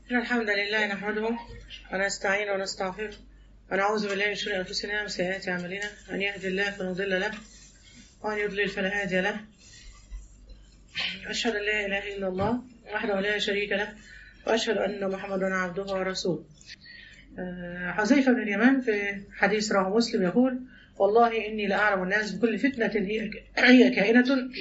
إن الحمد لله نحمده ونستعين ونستغفره ونعوذ بالله من شرور أنفسنا ومن سيئات أعمالنا، من يهد الله فلا مضل له ومن يضلل فلا هادي له. أشهد أن لا إله إلا الله وحده لا شريك له وأشهد أن محمدا عبده ورسوله. حذيفة بن اليمان في حديث رواه مسلم يقول: والله إني لأعلم الناس بكل فتنة هي كائنة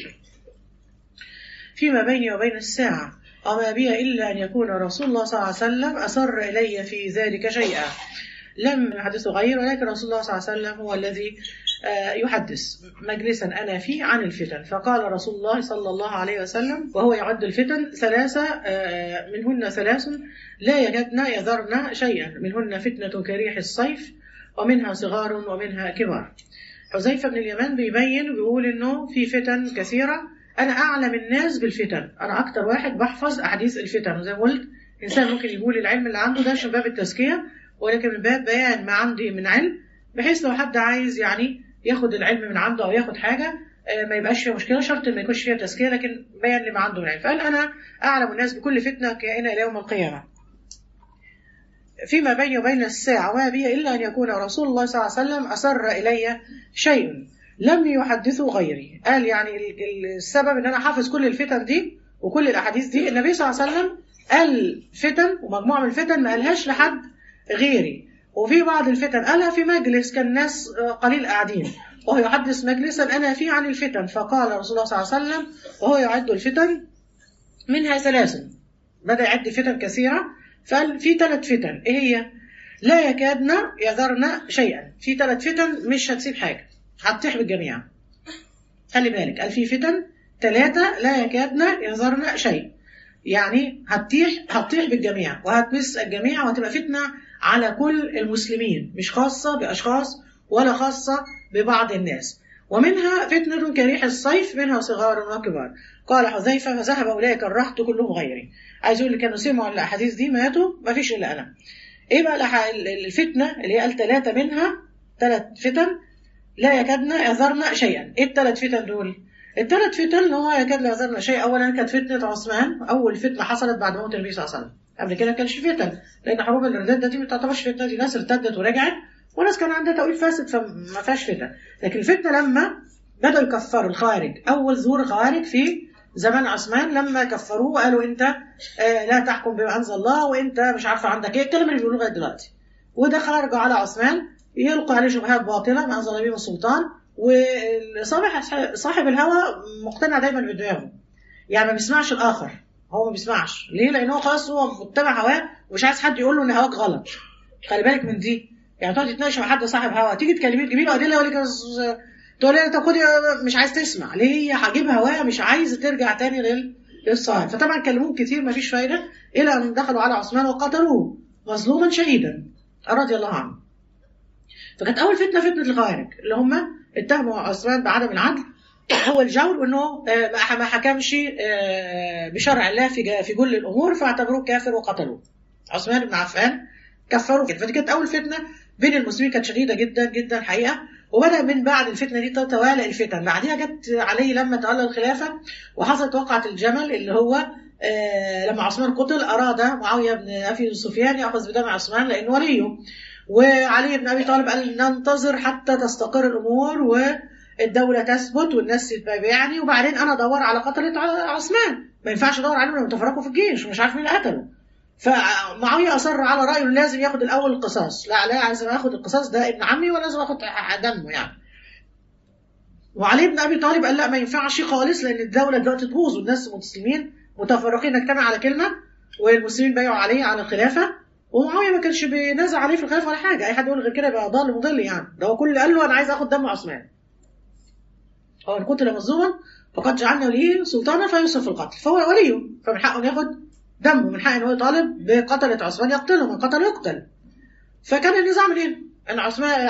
فيما بيني وبين الساعة، وما بي إلا أن يكون رسول الله صلى الله عليه وسلم أسر إلي في ذلك شيئا لم يحدث غيره، ولكن رسول الله صلى الله عليه وسلم هو الذي يحدث مجلسا أنا فيه عن الفتن. فقال رسول الله صلى الله عليه وسلم وهو يعد الفتن ثلاثة، منهن ثلاث لا يكدن يذرن شيئا، منهن فتنة كريح الصيف ومنها صغار ومنها كبار. حذيفة بن اليمان بيبين وبيقول إنه في فتن كثيرة، أنا أعلم الناس بالفتن، أنا أكتر واحد بحفظ أحاديث الفتن. وزي ما قلت إنسان ممكن يقول العلم اللي عنده ده من باب التزكية، ولكن من باب بيان ما عندي من علم، بحيث لو حد عايز يعني ياخد العلم من عنده أو ياخد حاجة ما يبقاش فيها مشكلة، شرط ما يكونش فيها تزكية، لكن بيان لما عنده من علم. فقال أنا أعلم الناس بكل فتنة كائنة إلى يوم القيامة فيما بيني وبين الساعة، وما بي إلا أن يكون رسول الله صلى الله عليه وسلم أسر إلي شيء لم يحدثه غيري. قال يعني السبب ان انا حافظ كل الفتن دي وكل الاحاديث دي، النبي صلى الله عليه وسلم قال فتن ومجموعه من الفتن ما قالهاش لحد غيري، وفي بعض الفتن قالها في مجلس كان الناس قليل قاعدين وهو يحدث مجلسا انا فيه عن الفتن. فقال رسول الله صلى الله عليه وسلم وهو يعد الفتن منها ثلاث، بدا يعد فتن كثيره، فقال في ثلاث فتن. ايه هي؟ لا يكادن يذرن شيئا، في ثلاث فتن مش هتسيب حاجه، هتطيح بالجميع. خلي بالك، قال في فتن ثلاثة لا يكادن يذرن شيء، يعني هتطيح بالجميع وهتمس الجميع وهتبقى فتنة على كل المسلمين، مش خاصة بأشخاص ولا خاصة ببعض الناس. ومنها فتنة كريح الصيف، منها صغار وكبار. قال حذيفة فذهب أولئك الرهط كلهم غيري. عايز يقول اللي كانوا سمعوا الأحاديث دي ماتوا، ما فيش إلا أنا. إيه بقى الفتنة اللي قال ثلاثة منها، ثلاث فتن لا يكادن يذرن شيئا؟ ايه الثلاث فتن دول؟ الثلاث فتن اللي هو يكاد لا يذرن شيئا. اولا كانت فتنه عثمان، اول فتنه حصلت بعد موت النبي صلى الله عليه وسلم. قبل كده ما كانش فتن، لان حروب الرداد دي ما تعتبرش فتنه، دي ناس ارتدت ورجعت وناس كان عندها تأويل فاسد فما فيهاش فتن. لكن الفتنه لما بدأوا يكفروا الخوارج، اول ظهور الخوارج في زمان عثمان، لما كفروه وقالوا انت لا تحكم بما انزل الله، وانت مش عارفه عندك ايه، الكلام اللي بيقولوه لغايه دلوقتي. وده خرجوا على عثمان يلقى عليه شبهات باطله ما انزل به السلطان، وصاحب الهوى مقتنع دايما بدماغه، يعني ما بيسمعش الاخر، هو ما بيسمعش. ليه؟ لان هو خلاص هو متبع هواه ومش عايز حد يقول له ان هواك غلط. خلي بالك من دي، يعني تقعد تتناقش مع حد صاحب هوا، تيجي تكلميه تجيبي له ادله يقول لك تقول لي طب خدي، مش عايز تسمع. ليه؟ هي هجيب هواه، مش عايز ترجع تاني للصواب. فطبعا كلموه كتير ما فيش فايده، الى ان دخلوا على عثمان وقتلوه مظلوما شهيدا رضي الله عنه. فكانت اول فتنه الخوارج اللي هم اتهموا عثمان بعدم العدل هو الجور، وانه ما حكمش بشرع الله في كل الامور، فاعتبروه كافر وقتلوه. عثمان بن عفان كفروا كده. فدي كانت اول فتنه بين المسلمين، كانت شديده جدا جدا الحقيقه. وبدا من بعد الفتنه دي تتوالى الفتن. بعدها جت عليه لما تولى الخلافه وحصلت وقعه الجمل، اللي هو لما عثمان قتل اراد معاويه بن ابي سفيان ياخذ بدم عثمان لانه وليه، وعلي بن ابي طالب قال ننتظر حتى تستقر الامور والدوله تثبت والناس تتابعني، وبعدين انا ادور على قتله عثمان. ما ينفعش ادور عليهم لما تفرقوا في الجيش ومش عارف مين اللي قتله. فمعاويه اصر على رايه لازم ياخد الاول القصاص. لا لازم اخد القصاص، ده ابن عمي ولازم اخد دمه يعني. وعلي بن ابي طالب قال لا ما ينفعش خالص، لان الدوله دلوقتي تبوظ والناس المسلمين متفرقين، نجتمع على كلمه والمسلمين بايعوا عليه على الخلافه. ومعاويه ما كانش بينازع عليه في الخلافه ولا حاجه، اي حد يقول غير كده يبقى ضال مضل يعني. ده هو كل اللي قال له انا عايز اخد دم عثمان، هو ان قتل مظلوما فقد جعلنا وليه سلطانا فيوصف في القتل، فهو وليه، فمن حقه ياخد دمه، من حقه ان هو يطالب بقتله عثمان، يقتله، من قتل يقتل. فكان النزاع من هنا ان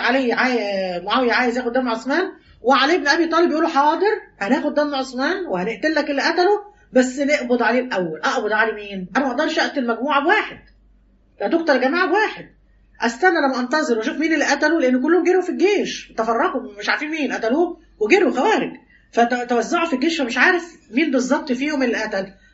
معاويه عايز ياخد دم عثمان، وعلي بن ابي طالب يقول له حاضر هناخد دم عثمان وهنقتل لك اللي قتله، بس نقبض عليه الاول. اقبض عليه مين؟ انا ما اقدرش اقتل مجموعه بواحد، لا تقتل جماعه بواحد. استنى لما انتظر واشوف مين اللي قتله، لان كلهم جروا في الجيش، تفرقوا مش عارفين مين قتلوه وجروا خوارج، فتوزعوا في الجيش فمش عارف مين بالظبط فيهم اللي قتل.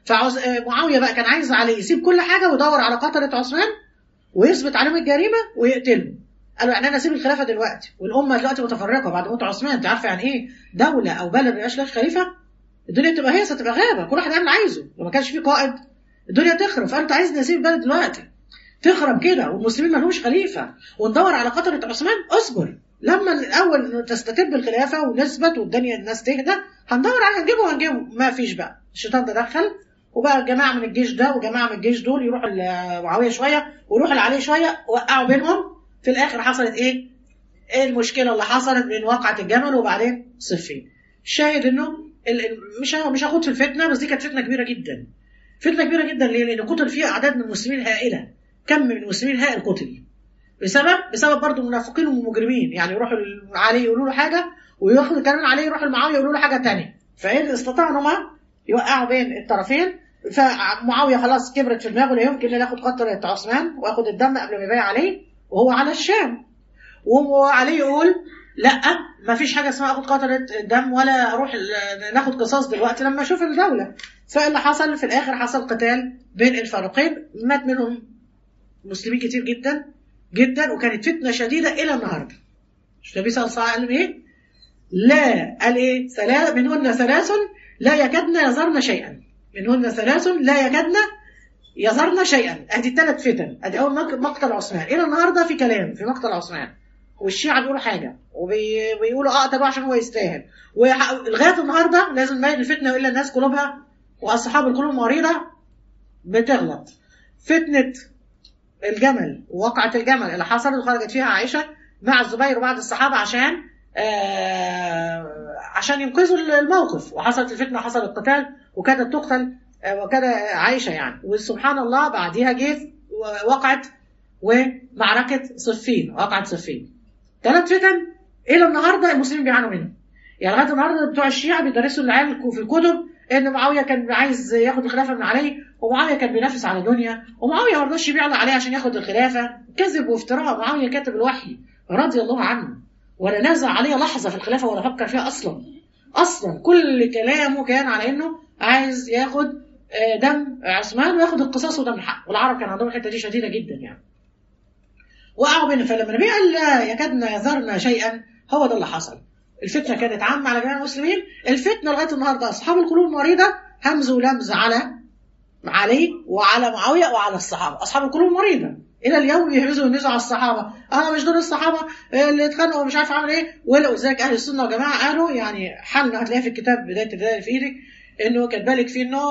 فمعاويه بقى كان عايز عليه يسيب كل حاجه ويدور على قتله عثمان ويثبت عليهم الجريمه ويقتلهم. قال له يعني انا اسيب الخلافه دلوقتي والامه دلوقتي متفرقه بعد موت عثمان، انت عارفه يعني ايه دوله او بلد ما يبقاش لها خليفه؟ الدنيا تبقى هي تبقى غابه، كل واحد يعمل اللي عايزه، لو ما كانش في قائد الدنيا تخرب. فانت عايزني اسيب البلد دلوقتي تخرب كده والمسلمين ما لهمش خليفه وندور على قتله عثمان؟ اصبر لما الاول تستتب الخلافه ونثبت والدنيا الناس تهدى هندور على هنجيبه. ما فيش بقى، الشيطان تدخل وبقى جماعه من الجيش ده وجماعه من الجيش دول يروحوا لمعاويه شويه ويروحوا لعلي شويه، وقعوا بينهم. في الاخر حصلت ايه المشكله اللي حصلت من وقعه الجمل وبعدين صفين. الشاهد انه مش هاخد في الفتنه، بس دي كانت فتنه كبيره جدا. فتنه كبيره جدا ليه؟ لان قتل فيها اعداد من المسلمين هائله، كم من المسلمين هائل قتل بسبب برضه المنافقين والمجرمين. يعني يروحوا علي يقولوا له حاجه وياخدوا كلام من علي يروحوا لمعاويه يقولوا له حاجه ثانيه، فايه استطاعوا ان هم يوقعوا بين الطرفين. فمعاويه خلاص كبرت في دماغه لا يمكن ان ياخد قتله عثمان واخد الدم قبل ما يبايع عليه وهو على الشام، وعلي يقول لا ما فيش حاجه اسمها اخد قتله الدم ولا اروح ناخد قصاص دلوقتي لما اشوف الدوله. فاللي حصل في الاخر حصل قتال بين الفريقين، مات منهم مسلمين كتير جدا جدا، وكانت فتنه شديده الى النهارده. النبي صلى الله عليه وسلم قال ايه؟ لا قال ايه؟ منهن ثلاث لا يكدن يظهرن شيئا، منهن ثلاث لا يكدن يظهرن شيئا. ادي الثلاث فتن. ادي اول مقتل عثمان الى النهارده في كلام في مقتل عثمان، والشيعة بيقولوا حاجه وبيقولوا اقتلوه عشان هو يستاهل، ولغايه النهارده لازم نبين الفتنه والا الناس قلوبها واصحاب القلوب المريضه بتغلط. فتنه الجمل ووقعه الجمل اللي حصلت وخرجت فيها عائشه مع الزبير وبعض الصحابه عشان ينقذوا الموقف، وحصلت الفتنه وحصل القتال وكادت تقتل وكاد عائشه يعني. وسبحان الله بعديها جه وقعت ومعركه صفين، وقعت صفين. 3 فتن الى النهارده المسلمين بيعانوا منهم. يعني لغايه النهارده بتوع الشيعه بيدرسوا العيال في الكتب ان معاويه كان عايز ياخد الخلافه من علي، ومعاويه كان بينافس على دنيا، ومعاويه ما رضاش يبيع عليه عشان ياخد الخلافه. كذب وافتراء. معاويه كاتب الوحي رضي الله عنه ولا نازع عليه لحظه في الخلافه ولا فكر فيها اصلا. كل كلامه كان على انه عايز ياخد دم عثمان وياخد القصاص ودم الحق، والعرب كان عندهم الحته دي شديده جدا يعني. وقعوا بينهم. فلما النبي قال لا يكادن يظهرن شيئا، هو ده اللي حصل. الفتنه كانت عامه على جميع المسلمين. الفتنه لغايه النهارده اصحاب القلوب المريضه همز ولمز على علي وعلى معاويه وعلى الصحابه. اصحاب القلوب المريضه الى اليوم بيهمزوا وينزعوا على الصحابه، مش دول الصحابه اللي اتخانقوا ومش عارف عمل ايه. ولذلك اهل السنه والجماعه قالوا يعني حالنا هتلاقيها في الكتاب بدايه الدلاله في ايدك، انه كان بالك فيه انه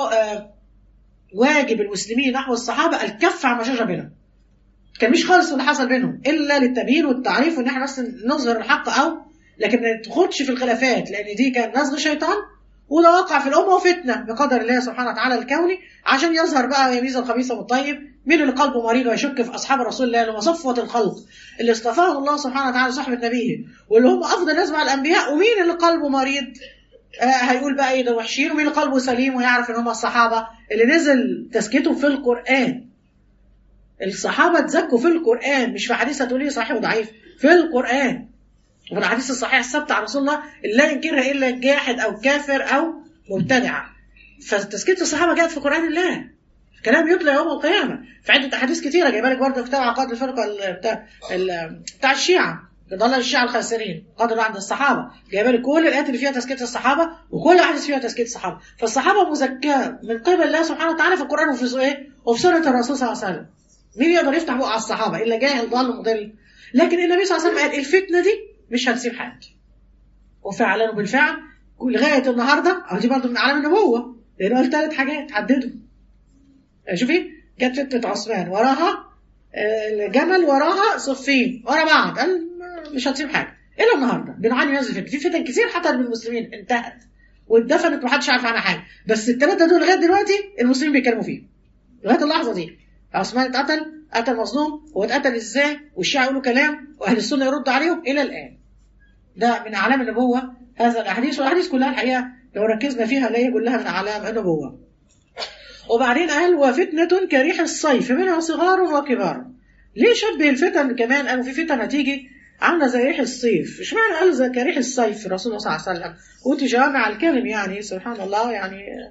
واجب المسلمين نحو الصحابه الكف عما شجر بينهم. كان مش خالص اللي حصل بينهم الا للتبيين والتعريف وان احنا بس نظهر الحق، او لكن ما تاخدش في الخلافات، لان دي كان نزغ شيطان وده وقع في الامه وفتنه بقدر الله سبحانه وتعالى الكوني، عشان يظهر بقى يميز الخبيث من الطيب. مين اللي قلبه مريض ويشك في اصحاب رسول الله اللي هم صفوه الخلق اللي اصطفاهم الله سبحانه وتعالى صحبه نبيه واللي هم افضل ناس مع الانبياء، ومين اللي قلبه مريض هيقول بقى ايه ده وحشين، ومين اللي قلبه سليم ويعرف ان هم الصحابه اللي نزل تزكيتهم في القران. الصحابه اتزكوا في القران، مش في حديث هتقولي صحيح وضعيف، في القران. وفي الحديث الصحيح الثابته عن رسول الله اللي لا ينكرها الا جاحد او كافر او مبتدع. فتزكيه الصحابه جاءت في قران الله، كلام يتلى يوم القيامه في عده احاديث كثيره. جايبه لك برضه كتاب عقائد الفرقه بتاع الشيعه، ضلال الشيعه الخاسرين قدروا عند الصحابه، جايبه لك كل الايات اللي فيها تزكيه الصحابه وكل احاديث فيها تزكيه الصحابه. فالصحابه مزكاه من قبل الله سبحانه وتعالى في القران وفي ايه وفي سنه الرسول صلى الله عليه وسم. مين يقدر يفتح بقى على الصحابه الا جاهل ضال مضل؟ لكن النبي صلى الله عليه وسلم قال الفتنه دي مش هتسيب حد، وفعلا وبالفعل لغايه النهارده. دي برضه من اعلام النبوه، لانه قال 3 حاجات عددوا. شوفي جت فتنه عثمان وراها الجمل وراها صفين ورا بعض، قال مش هتسيب حاجه. الى النهارده بنعاني من فتن، في فتن كتير حصلت بالمسلمين انتهت واتدفنت ومحدش عارف عنها حاجه، بس ال3 دول لغايه دلوقتي المسلمين بيتكلموا فيهم لغايه اللحظه دي. عثمان قتل مظلوم، هو اتقتل ازاي؟ والشيعة يقولوا كلام واهل السنه يرد عليهم الى الان. ده من اعلام النبوه هذا الاحاديث، والاحاديث كلها الحقيقه لو ركزنا فيها لا يقول لها من اعلام النبوه. وبعدين قال وفتنه كريح الصيف منها صغار وكبار. ليه شبه الفتن كمان؟ قالوا في فتن هتيجي عامله زي ريح الصيف. اشمعنى قال زي كريح الصيف الرسول صلى الله عليه وسلم؟ وانت جامع الكلم يعني سبحان الله يعني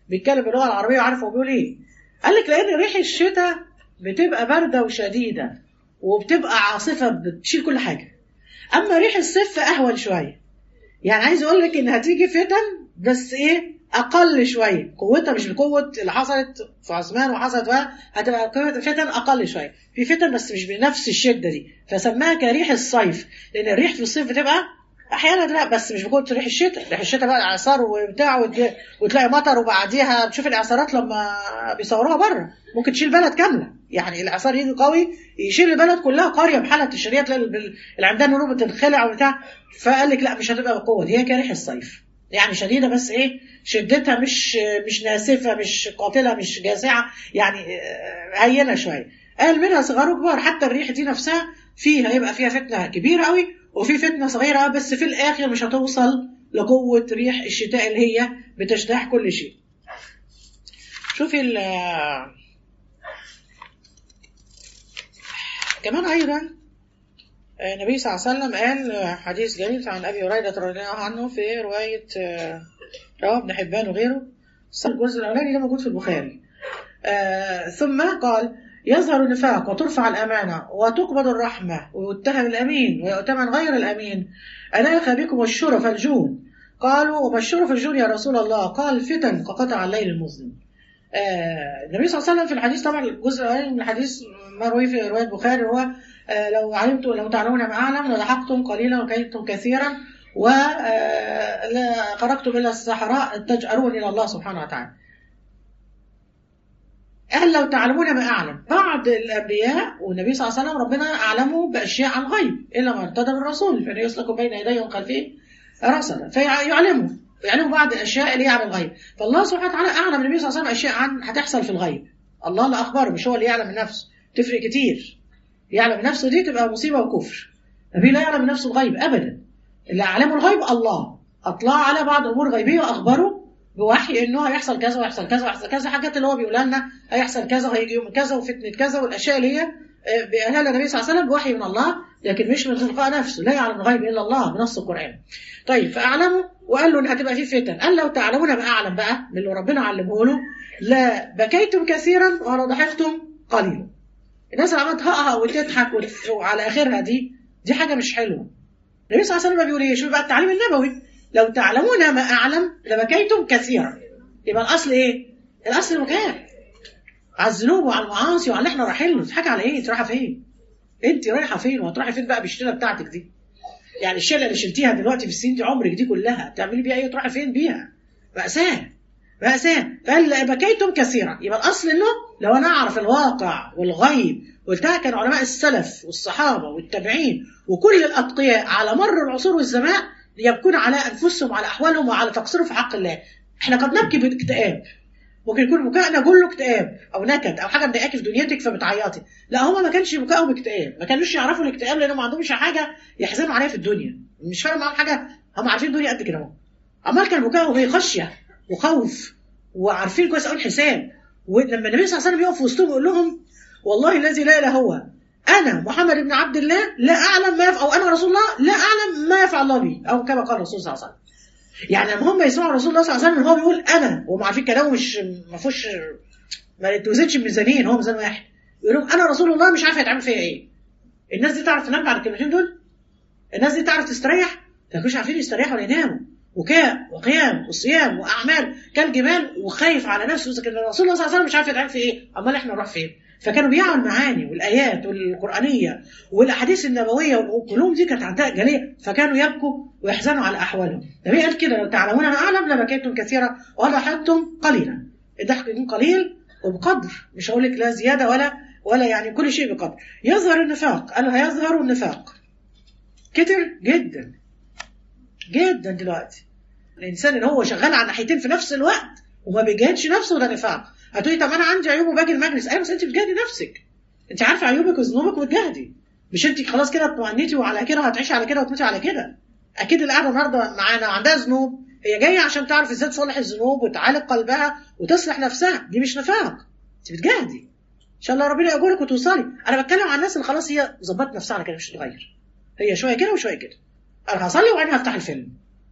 بيتكلم باللغه العربيه وعارف هو بيقول ايه. قال لك لان ريح الشتاء بتبقى بارده وشديده وبتبقى عاصفه بتشيل كل حاجه. اما ريح الصيف اهون شويه. يعني عايز اقول لك ان هتيجي فتن بس ايه اقل شويه، قوتها مش بقوه اللي حصلت في عثمان وحصلت هتبقى قوه الفتن اقل شويه، في فتن بس مش بنفس الشده دي، فسماها كريح الصيف، لان الريح في الصيف بتبقى احيانا لا بس مش بقوه ريح الشتاء. ريح الشتاء بقى اعصار وبتاع وتلاقي مطر، وبعديها بتشوف الاعصارات لما بيصوروها بره ممكن تشيل بلد كامله. يعني الاعصار يجي قوي يشيل البلد كلها، قريه بحالها تشريع تلاقي العمدان نور بتنخلع وبتاع. فقال لك لا مش هتبقى بالقوه دي، هي كريح الصيف، يعني شديده بس ايه شدتها مش ناسفه مش قاتله مش جازعه، يعني هينه شويه. قال منها صغار وكبار، حتى الريح دي نفسها فيها يبقى فيها فتنه كبيره قوي وفي فتنه صغيره، بس في الاخر مش هتوصل لقوه ريح الشتاء اللي هي بتجتاح كل شيء. شوفي كمان ايضا النبي صلى الله عليه وسلم قال حديث جميل عن ابي هريره رضي الله عنه في روايه رواه ابن حبان وغيره، الجزء الاولاني ده موجود في البخاري. ثم قال يظهر النفاق وترفع الامانه وتقبض الرحمه ويتهم الامين ويؤتمن غير الامين، الاخ بكم الشرف الجون. قالوا وما الشرف الجون يا رسول الله؟ قال فتن كقطع الليل المظلم. النبي صلى الله عليه وسلم في الحديث، طبعا الجزء الاولاني من الحديث ما روي في روايه البخاري هو لو تعلمون ما اعلم لضحكتم قليلا وكيدتم كثيرا وخرجتم الى الصحراء تجأرون الى الله سبحانه وتعالى. قال لو تعلمون ما اعلم، بعض الانبياء والنبي صلى الله عليه وسلم ربنا اعلموا باشياء عن غيب الا ما ارتدى بالرسول فان يسلك بين يديه وخلفه رصدا، فيعلموا بعض الاشياء اللي هي عن الغيب. فالله سبحانه وتعالى اعلم النبي صلى الله عليه وسلم اشياء عن هتحصل في الغيب، الله اللي اخبره مش هو اللي يعلم من نفسه، تفرق كتير. يعلم من نفسه دي تبقى مصيبه وكفر. النبي لا يعلم من نفسه الغيب ابدا، اللي اعلمه الغيب الله، اطلع على بعض الامور الغيبيه واخبره بوحي انه هيحصل كذا ويحصل كذا ويحصل كذا، حاجات اللي هو بيقولها لنا هيحصل كذا وهيجي يوم كذا وفتنه كذا، والاشياء اللي هي بيقولها لنا النبي صلى الله عليه وسلم بوحي من الله، لكن مش من تلقاء نفسه، لا يعلم الغيب الا الله بنص القران. طيب فاعلمه وقال له ان هتبقى في فتن. قال لو تعلمون ما اعلم بقى من اللي ربنا علمه له لا بكيتم كثيرا ولا ضحكتم قليلا. الناس اللي عملت هقها وتضحك وعلى اخرها دي حاجه مش حلوه. النبي صلى الله عليه وسلم بيقول ايه؟ شوف بقى التعليم النبوي، لو تعلمون ما اعلم لبكيتم كثيرا. يبقى الاصل ايه؟ الاصل البكاء على الذنوب وعلى المعاصي وعلى اللي احنا رايحين له. تضحكي على ايه؟ انت رايحه فين؟ انت رايحه فين؟ وهتروحي فين بقى بالشيله بتاعتك دي؟ يعني الشيله اللي شلتيها دلوقتي في السنين دي عمرك دي كلها تعملي بيها ايه؟ تروحي فين بيها؟ مأساة. فقال بكيتم كثيرا. يبقى الاصل انه لو انا اعرف الواقع والغيب، قلتها كان علماء السلف والصحابه والتابعين وكل الاتقياء على مر العصور والزمان يبكون على انفسهم وعلى احوالهم وعلى تقصيرهم في حق الله. احنا قد نبكي باكتئاب، ممكن يكون بكائنا كله اكتئاب او نكد او حاجه مضايقاكي في دنيتك فبتعيطي. لا هما ما كانش بكائهم اكتئاب، ما كانوش يعرفوا الاكتئاب لانهم ما عندهمش حاجه يحزنوا عليها في الدنيا، مش فارق معاهم حاجه، هم عارفين الدنيا قد كده اهو. امال كان بكائهم ايه؟ خشيه وخوف وعارفين كويس قوي الحساب. ولما النبي صلى الله عليه وسلم يقف وسطهم يقول لهم والله الذي لا اله هو انا محمد بن عبد الله لا اعلم ما يفعل، او انا رسول الله لا اعلم ما يفعل الله بي، او كما قال الرسول صلى الله عليه وسلم. يعني لما هم يسمعوا رسول الله صلى الله عليه وسلم هو بيقول انا، وهم عارفين كلامه مش ما فيهوش ما يتوزنش بميزانين، هو ميزان واحد، يقول لهم انا رسول الله مش عارف هيتعمل فيا ايه. الناس دي تعرف تنام بعد الكلمتين دول؟ الناس دي تعرف تستريح؟ ما كانوش عارفين يستريحوا ولا يناموا، وكاء وقيام وصيام واعمال كالجبال وخايف على نفسه. لكن الرسول الله صلى الله عليه وسلم مش عارف يتعمل فيه ايه، امال احنا نروح فين؟ فكانوا بيعوا المعاني والايات والقرانيه والاحاديث النبويه والعلوم دي كانت عندها جليه، فكانوا يبكوا ويحزنوا على احوالهم. النبي قال كده لو تعلمون ما اعلم لبكيتم كثيرا وضحكتم قليلا. الضحك يكون قليل وبقدر، مش هقول لك لا زياده ولا يعني كل شيء بقدر. يظهر النفاق، قالوا هيظهر النفاق كتر جدا جدا دلوقتي. الانسان اللي هو شغال على ناحيتين في نفس الوقت وما بيجاهدش نفسه ده نفاق. هتقولي طب انا عندي عيوب وباجي المجلس، ايوه بس انت بتجاهدي نفسك، انت عارفه عيوبك وذنوبك وبتجاهدي، مش انت خلاص كده اطمئنتي وعلى كده هتعيشي على كده وتموتي على كده. اكيد اللي قاعده النهارده معانا عندها ذنوب، هي جايه عشان تعرف ازاي تصلح الذنوب وتعالج قلبها وتصلح نفسها، دي مش نفاق، انت بتجاهدي. ان شاء الله ربنا يأجرك وتوصلي. انا بتكلم عن الناس اللي خلاص هي ظبطت نفسها على كده مش هتتغير، هي شويه كده وشويه كده، انا هصلي وبعدين هفتح الفيلم،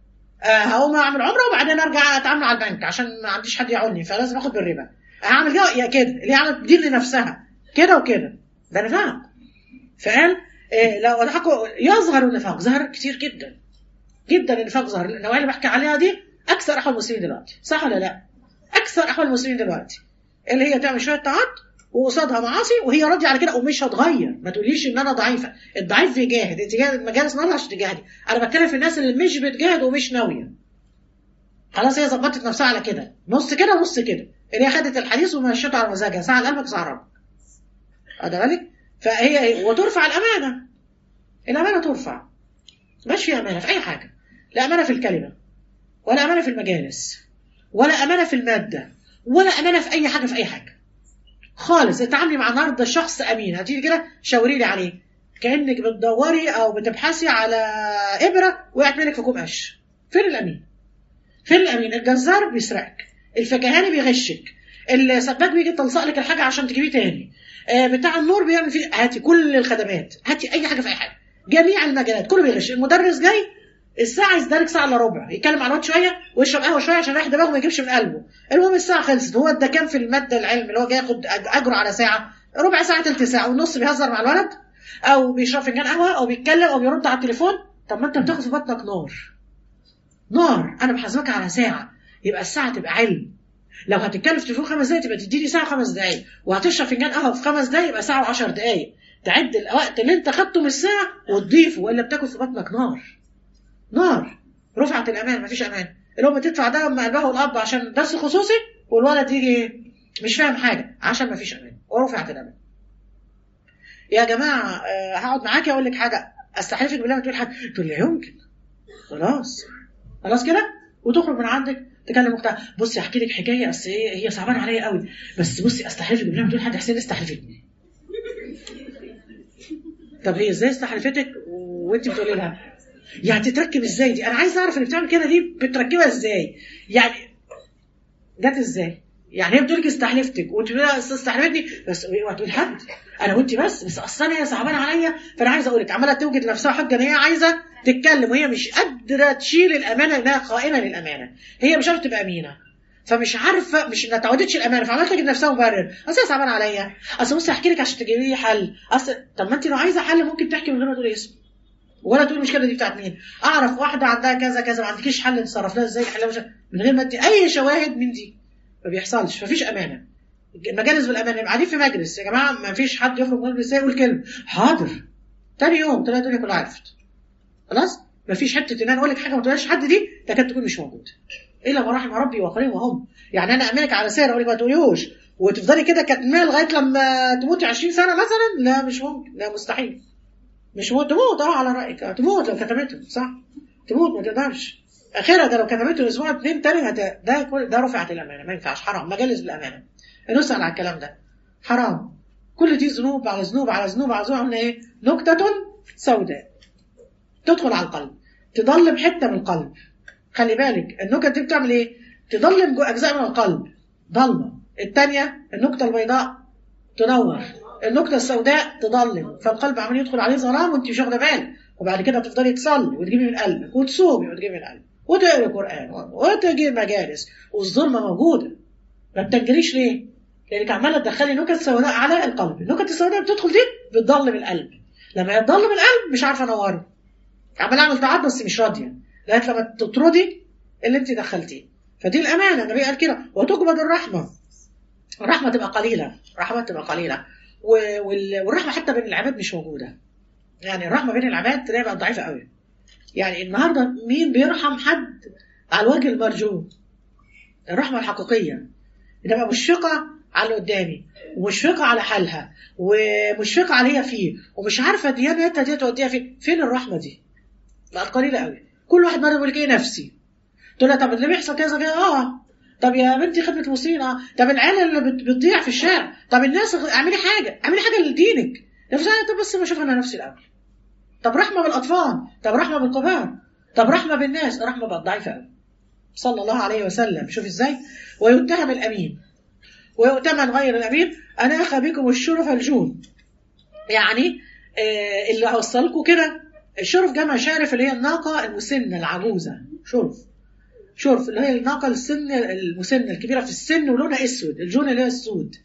هقوم اعمل عمره وبعدين ارجع اتعامل على البنك عشان ما عنديش حد يعولني فلازم اخد بالربا. هعمل كده يا كده اللي عملت دي لنفسها كده وكده، ده نفاق. فقال لو الحقوا يظهر النفاق، ظهر كتير جدا جدا النفاق ظهر. النوعيه اللي بحكي عليها دي اكثر احوال المسلمين دلوقتي، صح ولا لا؟ اكثر احوال المسلمين دلوقتي اللي هي تعمل شويه طاعات وقصادها معاصي وهي راضيه على كده ومش هتغير. ما تقوليش ان انا ضعيفه، الضعيف بيجاهد، انت جاهد المجالس النهارده عشان تجاهدي. انا بتكلم في الناس اللي مش بتجاهد ومش ناويه، خلاص هي ظبطت نفسها على كده، نص كده ونص كده، اللي هي خدت الحديث ومشيته على مزاجها، ساعه قلبك ساعه ربك. واخد بالك؟ فهي وترفع الامانه، الامانه ترفع، مش في امانه في اي حاجه، لا امانه في الكلمه ولا امانه في المجالس ولا امانه في الماده ولا امانه في اي حاجه، في اي حاجه خالص. اتعاملي مع النهارده شخص امين، هتيجي كده شاوري لي عليه كانك بتدوري او بتبحثي على ابره وقعت منك في كوم قش. فين الامين؟ فين الامين؟ الجزار بيسرقك، الفكهاني بيغشك، السباك بيجي يتلصق لك الحاجه عشان تجيبيه تاني، بتاع النور بيعمل فيه، هاتي كل الخدمات، هاتي اي حاجه في اي حاجه، جميع المجالات كله بيغش. المدرس جاي الساعه يزدرك ساعه الا ربع، يتكلم على الواد شويه ويشرب قهوه شويه عشان يريح دماغه ما يجيبش من قلبه. المهم الساعه خلصت، هو ده كان في الماده العلم اللي هو جاي ياخد اجره على ساعه، ربع ساعه ثلث ساعه والنص بيهزر مع الولد او بيشرب فنجان قهوه او بيتكلم او بيرد على التليفون. طب ما انت بتاخد في بطنك نار، نار. انا بحاسبك على ساعه، يبقى الساعه تبقى علم. لو هتتكلم في التليفون 5 دقايق تبقى تديني ساعه و5 دقايق، وهتشرب فنجان قهوه في 5 دقايق يبقى ساعه و10 دقايق. تعد الوقت اللي انت خدته من الساعه وتضيفه، والا بتاكل في بطنك نار، نار. رفعت الامان، مفيش امان. الام تدفع ده مع الاباه والاب عشان درس خصوصي، والولد يجي مش فاهم حاجه عشان مفيش امان، ورفعت الامان. يا جماعه هقعد معاكي اقول لك حاجه، استحلفك بالله ما تقول حاجه تقول لي يمكن، خلاص خلاص كده، وتخرج من عندك تكلم اختها، بصي احكي لك حكايه، اصل هي صعبانه عليا قوي، بس بصي استحلفك بالله ما تقول حد، حسين استحلفتني. طب هي ازاي استحلفتك وانت بتقولي لها؟ يعني تتركب ازاي دي؟ انا عايز اعرف اللي بتعمل كده دي بتركبها ازاي؟ يعني جت ازاي؟ يعني هي بتقول لك استحلفتك وانت بتقولي استحلفتني، بس اوعي تقول حد، انا وانت بس اصلا هي صعبانه عليا، فانا عايزه اقول لك عماله توجد لنفسها حجه ان هي عايزه تتكلم وهي مش قادره تشيل الامانه، انها خائنه للامانه، هي مش عارفه تبقى امينه، فمش عارفه، مش ما تعودتش الامانه، فعملت تجد نفسها مبرر، اصل هي صعبانه عليا، اصل بصي احكي لك عشان تجيبي لي حل، اصل طب ما انت لو عايزه حل ممكن تحكي من غير ما تقولي اسم ولا تقول المشكله دي بتاعت مين. اعرف واحده عندها كذا كذا ما عندكيش حل نتصرف لها ازاي، حلها من غير ما تدي اي شواهد من دي، ما بيحصلش، مفيش امانه. المجالس بالامانه، قاعدين في مجلس يا جماعه ما فيش حد يخرج من المجلس يقول كلمه حاضر، تاني يوم تلاقي الدنيا كلها عرفت، خلاص مفيش حته ان انا اقول لك حاجه ما تقولهاش حد، دي تكاد تكون مش موجوده الا ما رحم ربي وقليل وهم. يعني انا امنك على سير اقول لك ما تقوليهوش وتفضلي كده كاتماه لغايه لما تموتي 20 سنه مثلا، لا مش ممكن، لا مستحيل، مش موت، تموت على رايك، تموت لو كتمته صح، تموت ما تقدرش اخرها، ده لو كتمته اسبوع 2 تاني ده رفعت الامانه، ما ينفعش، حرام. مجالس بالامانه نسال على الكلام ده، حرام. كل دي ذنوب على ذنوب على ذنوب على ذنوب، عملنا ايه؟ نكته سوداء تدخل على القلب، تضلم حته من القلب. خلي بالك النكت دي بتعمل ايه؟ تضلم اجزاء من القلب، ضلمه. الثانيه النكته البيضاء تنور، النكته السوداء تضلم، فالقلب عمال يدخل عليه ظلام وانت مش واخده بالك، وبعد كده تفضلي تصلي وتجيبي من قلبك وتصومي وتجيبي من قلبك وتقري قران وتجيبي مجالس، والظلمه موجوده. ما بتنجريش ليه؟ لانك عماله تدخلي نكت سوداء على القلب، النكت السوداء بتدخل دي بتضلم القلب، لما يضلم القلب مش عارفه انوره، عمال اعمل تعب بس مش راضيه لغايه لما تطردي اللي انت دخلتيه. فدي الامانه، النبي قال كده. وتقبض الرحمه، الرحمه تبقى قليله، الرحمه تبقى قليله، والرحمه حتى بين العباد مش موجوده، يعني الرحمه بين العباد تلاقيها بقت ضعيفه قوي. يعني النهارده مين بيرحم حد على الوجه المرجو؟ الرحمه الحقيقيه انما مشفقه على اللي قدامي، ومشفقه على حالها، ومشفقه على هي فيه، ومش عارفه ديانتها دي توديها فين. فين الرحمه دي؟ بقت قليله قوي. كل واحد مره يقول لك ايه نفسي، تقول لها طب اللي بيحصل كذا كذا، طب يا بنتي خدمه المسلمين، طب العيال اللي بتضيع في الشارع، طب الناس اعملي حاجه، اعملي حاجه لدينك نفسها، طب بس ما اشوف انا نفسي الاول. طب رحمه بالاطفال، طب رحمه بالكبار، طب رحمه بالناس، الرحمه بقت ضعيفه قوي. صلى الله عليه وسلم شوف ازاي. ويتهم الامين ويؤتمن غير الامين، اناخ بكم الشرف الجون، يعني اللي اوصلكم كده. الشرف جمع شارف اللي هي الناقه المسنه العجوزه، شرف شرف اللي هي الناقة المسنة الكبيرة في السن ولونها اسود، الجون اللي هي السود.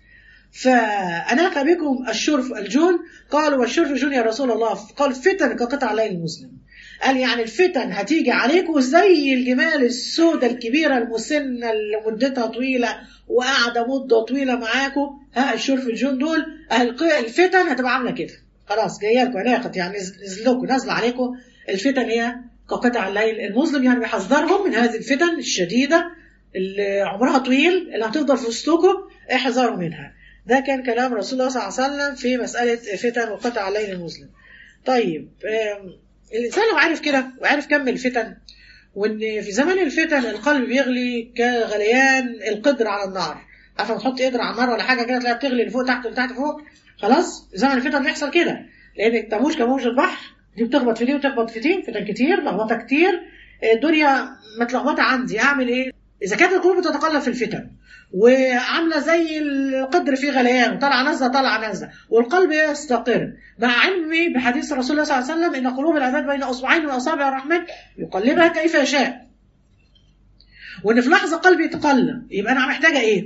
فأناق بكم الشرف الجون، قالوا والشرف جون يا رسول الله، قال فتن كقطع الليل المسلم. قال يعني الفتن هتيجي عليكم زي الجمال السودة الكبيرة المسنة اللي مدتها طويلة وقاعدة مدة طويلة معاكم. الشرف الجون دول الفتن هتبقى عاملة كده، خلاص جايه لكم ناقة يعني نزلكم نازلة عليكم. الفتن هي كقطع الليل المظلم، يعني بيحذرهم من هذه الفتن الشديدة اللي عمرها طويل اللي هتفضل في وسطكم، احذروا منها. ده كان كلام رسول الله صلى الله عليه وسلم في مسألة فتن وقطع الليل المظلم. طيب الإنسان لو عارف كده وعارف كم الفتن، وإن في زمن الفتن القلب بيغلي كغليان القدر على النار. عارفة تحط قدر على النار ولا حاجة كده تلاقيها بتغلي لفوق تحت لتحت فوق، خلاص زمن الفتن بيحصل كده، لأن التموج كموج البحر، دي بتخبط في دي وتخبط في دي، فتن كتير لخبطة كتير، الدنيا متلخبطة عندي، أعمل إيه؟ إذا كانت القلوب بتتقلب في الفتن وعامله زي القدر في غليان طالعه نازله طالعه نازله، والقلب يستقر مع علمي بحديث رسول الله صلى الله عليه وسلم ان قلوب العباد بين اصبعين من اصابع الرحمن يقلبها كيف يشاء، وان في لحظه قلبي يتقلب. يبقى انا محتاجه ايه؟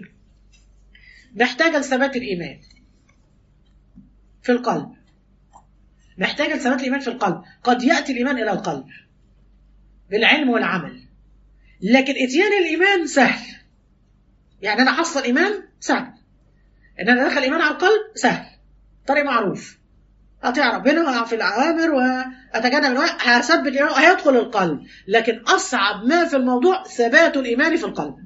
محتاجه لثبات الايمان في القلب، محتاجه لثبات الايمان في القلب. قد ياتي الايمان الى القلب بالعلم والعمل، لكن اتيان الايمان سهل، يعني أنا أحصل إيمان سهل، إن أنا أدخل إيمان على القلب سهل، طريق معروف، أطيع ربنا وأقع في الأوامر وأتجنب النواهي، هثبت الإيمان وهيدخل القلب. لكن أصعب ما في الموضوع ثبات الإيمان في القلب،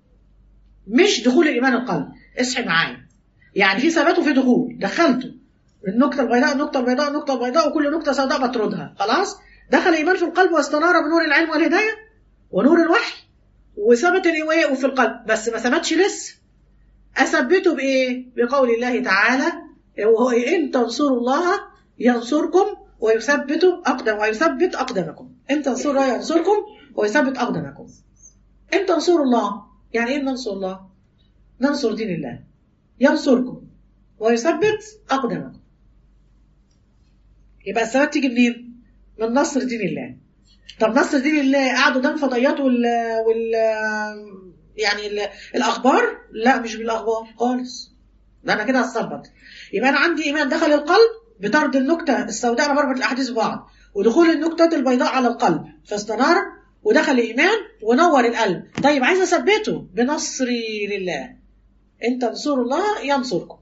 مش دخول الإيمان القلب. اصحي معايا، يعني في ثبات وفي دخول، دخلته النقطة البيضاء النقطة البيضاء النقطة البيضاء وكل نقطة سوداء بطردها، خلاص دخل الإيمان في القلب واستنار بنور العلم والهداية ونور الوحي وثبت الإيمان في القلب، بس ما ثبتش لسه. أثبته بإيه؟ بقول الله تعالى وهو إن تنصروا الله ينصركم ويثبت أقدامكم. إن تنصروا الله ينصركم ويثبت أقدامكم. إن تنصروا الله يعني إيه ننصر الله؟ ننصر دين الله، ينصركم ويثبت أقدامكم. يبقى الثبات تيجي منين؟ من نصر دين الله. طب نصر دين الله قعدوا دم فضيات يعني الأخبار؟ لا مش بالأخبار خالص، ده أنا كده هتثبت. يبقى أنا عندي إيمان دخل القلب بطرد النكتة السوداء، أنا بربط الأحاديث ببعض، ودخول النكتة البيضاء على القلب فاستنار ودخل الإيمان ونور القلب. طيب عايز أثبته بنصري لله، إن تنصروا الله ينصركم.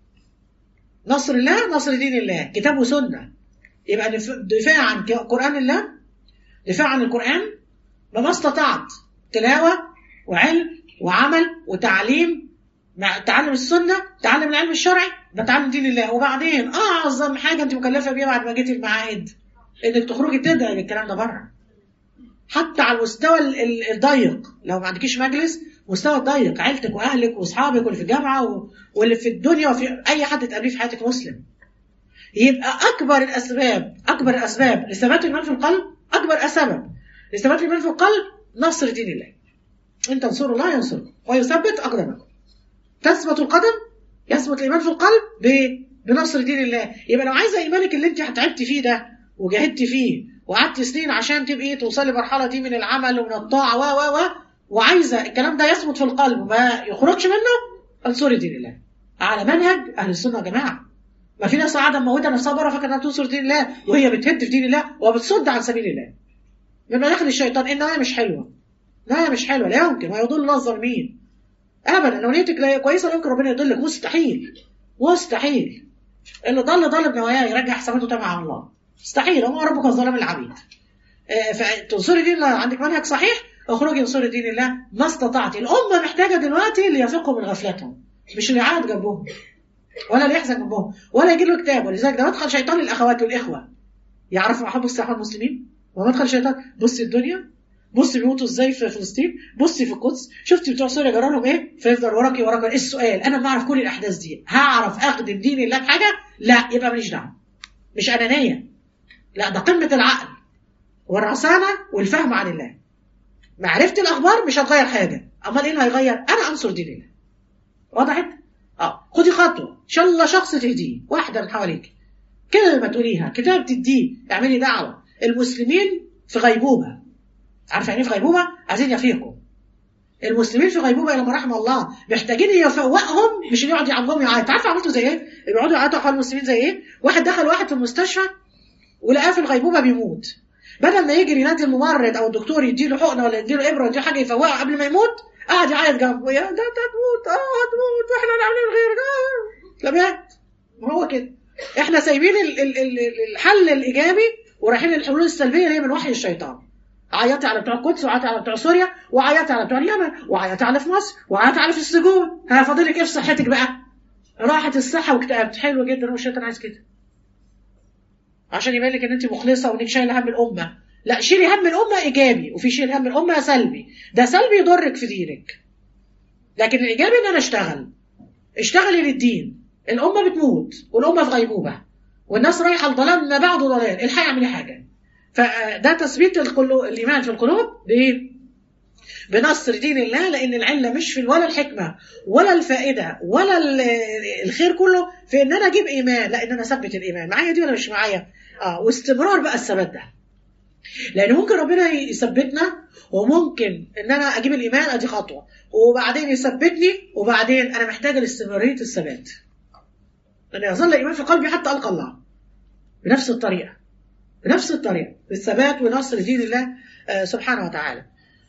نصر الله نصر دين الله، كتاب وسنة. يبقى دفاع عن قرآن الله، دفاع عن القرآن بما استطعت، تلاوة وعلم وعمل وتعليم، تعلم السنة، تعلم العلم الشرعي، بتعلم دين الله. وبعدين أعظم حاجة أنت مكلفة بيها بعد ما جيتي المعاهد إنك تخرجي تدعي بالكلام ده بره، حتى على المستوى الضيق. لو ما عندكيش مجلس، مستوى الضيق، عيلتك وأهلك وأصحابك واللي في الجامعة واللي في الدنيا وفي أي حد تقابليه في حياتك مسلم. يبقى أكبر الأسباب لثبات الإيمان في القلب، أكبر سبب لثبات الإيمان في القلب نصر دين الله. إن تنصروا الله ينصركم ويثبت أقدامكم. تثبت القدم، يثبت الإيمان في القلب بنصر دين الله. يبقى لو عايزة إيمانك اللي أنت تعبتي فيه ده وجاهدتي فيه وقعدت سنين عشان تبقي توصلي مرحلة دي من العمل ومن الطاعة وعايزة الكلام ده يثبت في القلب وما يخرجش منه، انصري دين الله على منهج أهل السنة يا جماعة. ما في ناس قاعدة موتة نفسها بره فاكرة انها تنصر دين الله وهي بتهد في دين الله وبتصد عن سبيل الله. لما داخل الشيطان إنها مش حلوة، لا مش حلوة، لا يمكن، ويضل الله الظالمين ابدا. لو نيتك لا كويسه لا يمكن ربنا يضلك، مستحيل. اللي ضل بنواياه يرجع حساباته تبع الله، مستحيل. وما ربك الظالم العبيد. فتنصري دين الله، عندك منهج صحيح، اخرجي انصري دين الله ما استطعتي. الامه محتاجه دلوقتي اللي يفقوا من غفلتهم، مش اللي يعاد جنبهم ولا اللي يحزن جنبهم ولا يجي له كتاب. ولذلك ده مدخل شيطان للاخوات والاخوه، يعرفوا محب الصحابه المسلمين، ومدخل شيطان. بصي الدنيا، بصي بيموتوا ازاي في فلسطين، بصي في القدس، شفتي بتوع سوريا جرى لهم ايه، فيفضل وراكي. السؤال انا ما اعرف كل الاحداث دي، هعرف اخدم دين الله بحاجه؟ لا، يبقى ماليش دعوه. مش انانيه، لا، ده قمه العقل والرصانه والفهم عن الله. معرفه الاخبار مش هتغير حاجه، امال ايه اللي هيغير؟ انا انصر دين الله. وضحت؟ خدي خطوه، ان شاء الله شخص تهديه، واحده من حواليك، كلمه تقوليها، كتاب تديه، اعملي دعوه. المسلمين في غيبوبه، عارفه يعني في غيبوبه؟ عايزين يفيقوا. المسلمين في غيبوبه الى ما رحم الله، محتاجين يفوقهم، مش يقعد يعمهم يعيط. عارفه عملتوا زي ايه؟ بيقعدوا يعيطوا على المسلمين زي ايه؟ واحد دخل واحد في المستشفى ولقاه في الغيبوبه بيموت، بدل ما يجري ينادي الممرض او الدكتور يديله حقنه ولا يديله ابره ويديله حاجه يفوقه قبل ما يموت، قاعد يعيط جنبه، يا ده هتموت، هتموت واحنا نعمل غيرك، لا مات. ما هو كده، احنا سايبين الحل الايجابي ورايحين للحلول السلبيه اللي هي من وحي الشيطان. عيطي على بتوع القدس، وعيطي على بتوع سوريا، وعيطي على بتوع اليمن، وعيطي على في مصر، وعيطي على في السجون. ها فاضلك ايه في صحتك بقى؟ راحت الصحه واكتئبت. حلو جدا، والشيطان عايز كده عشان يبين لك ان انت مخلصه وانك شايله هم الامه. لا، شيلي هم الامه ايجابي، وفي شيل هم الامه سلبي. ده سلبي يضرك في دينك، لكن الايجابي ان انا اشتغلي للدين. الامه بتموت والامه في غيبوبه والناس رايحه الضلال ما بعده ضلال، الحقي اعملي حاجه. فده تثبيت الايمان في القلوب بايه؟ بنصر دين الله، لان العله مش في ولا الحكمه ولا الفائده ولا الخير كله في ان انا اجيب ايمان، لا، ان انا اثبت الايمان. معايا دي ولا مش معايا؟ واستمرار بقى الثبات ده، لان ممكن ربنا يثبتنا، وممكن ان انا اجيب الايمان ادي خطوه، وبعدين يثبتني، وبعدين انا محتاجه لاستمراريه الثبات، لان يظل الايمان في قلبي حتى القى الله. بنفس الطريقه الثبات ونصر دين الله سبحانه وتعالى.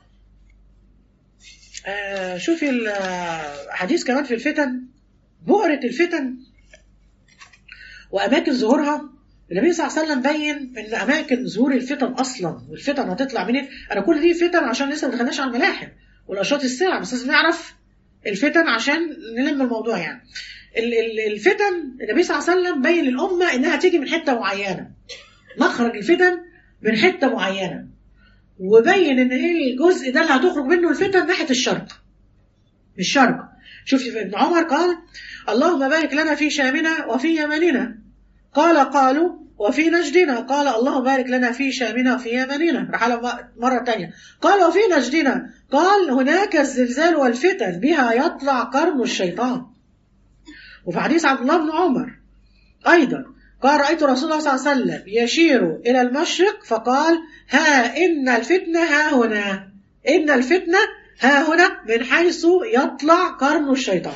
شوفي الحديث كمان في الفتن، بؤرة الفتن وأماكن ظهورها. النبي صلى الله عليه وسلم بين ان اماكن ظهور الفتن اصلا، والفتن هتطلع منين. انا كل دي فتن عشان لسه ما دخلناش على الملاحم والاشواط الساعه، بس لازم نعرف الفتن عشان نلم الموضوع. يعني الفتن النبي صلى الله عليه وسلم بين للامه انها تيجي من حته معينه، مخرج الفتن من حته معينه، وبين ان ايه الجزء ده اللي هتخرج منه الفتن ناحيه الشرق. شوفي ابن عمر قال: اللهم بارك لنا في شامنا وفي يمننا. قالوا وفي نجدنا. قال: اللهم بارك لنا في شامنا وفي يمننا. راح مرة تانية قال: وفي نجدنا. قال: هناك الزلزال والفتن بها يطلع قرن الشيطان. وفي حديث عبد الله بن عمر أيضا قال: رأيت رسول الله صلى الله عليه وسلم يشير إلى المشرق فقال: ها إن الفتنة ها هنا، إن الفتنة ها هنا، من حيث يطلع قرن الشيطان.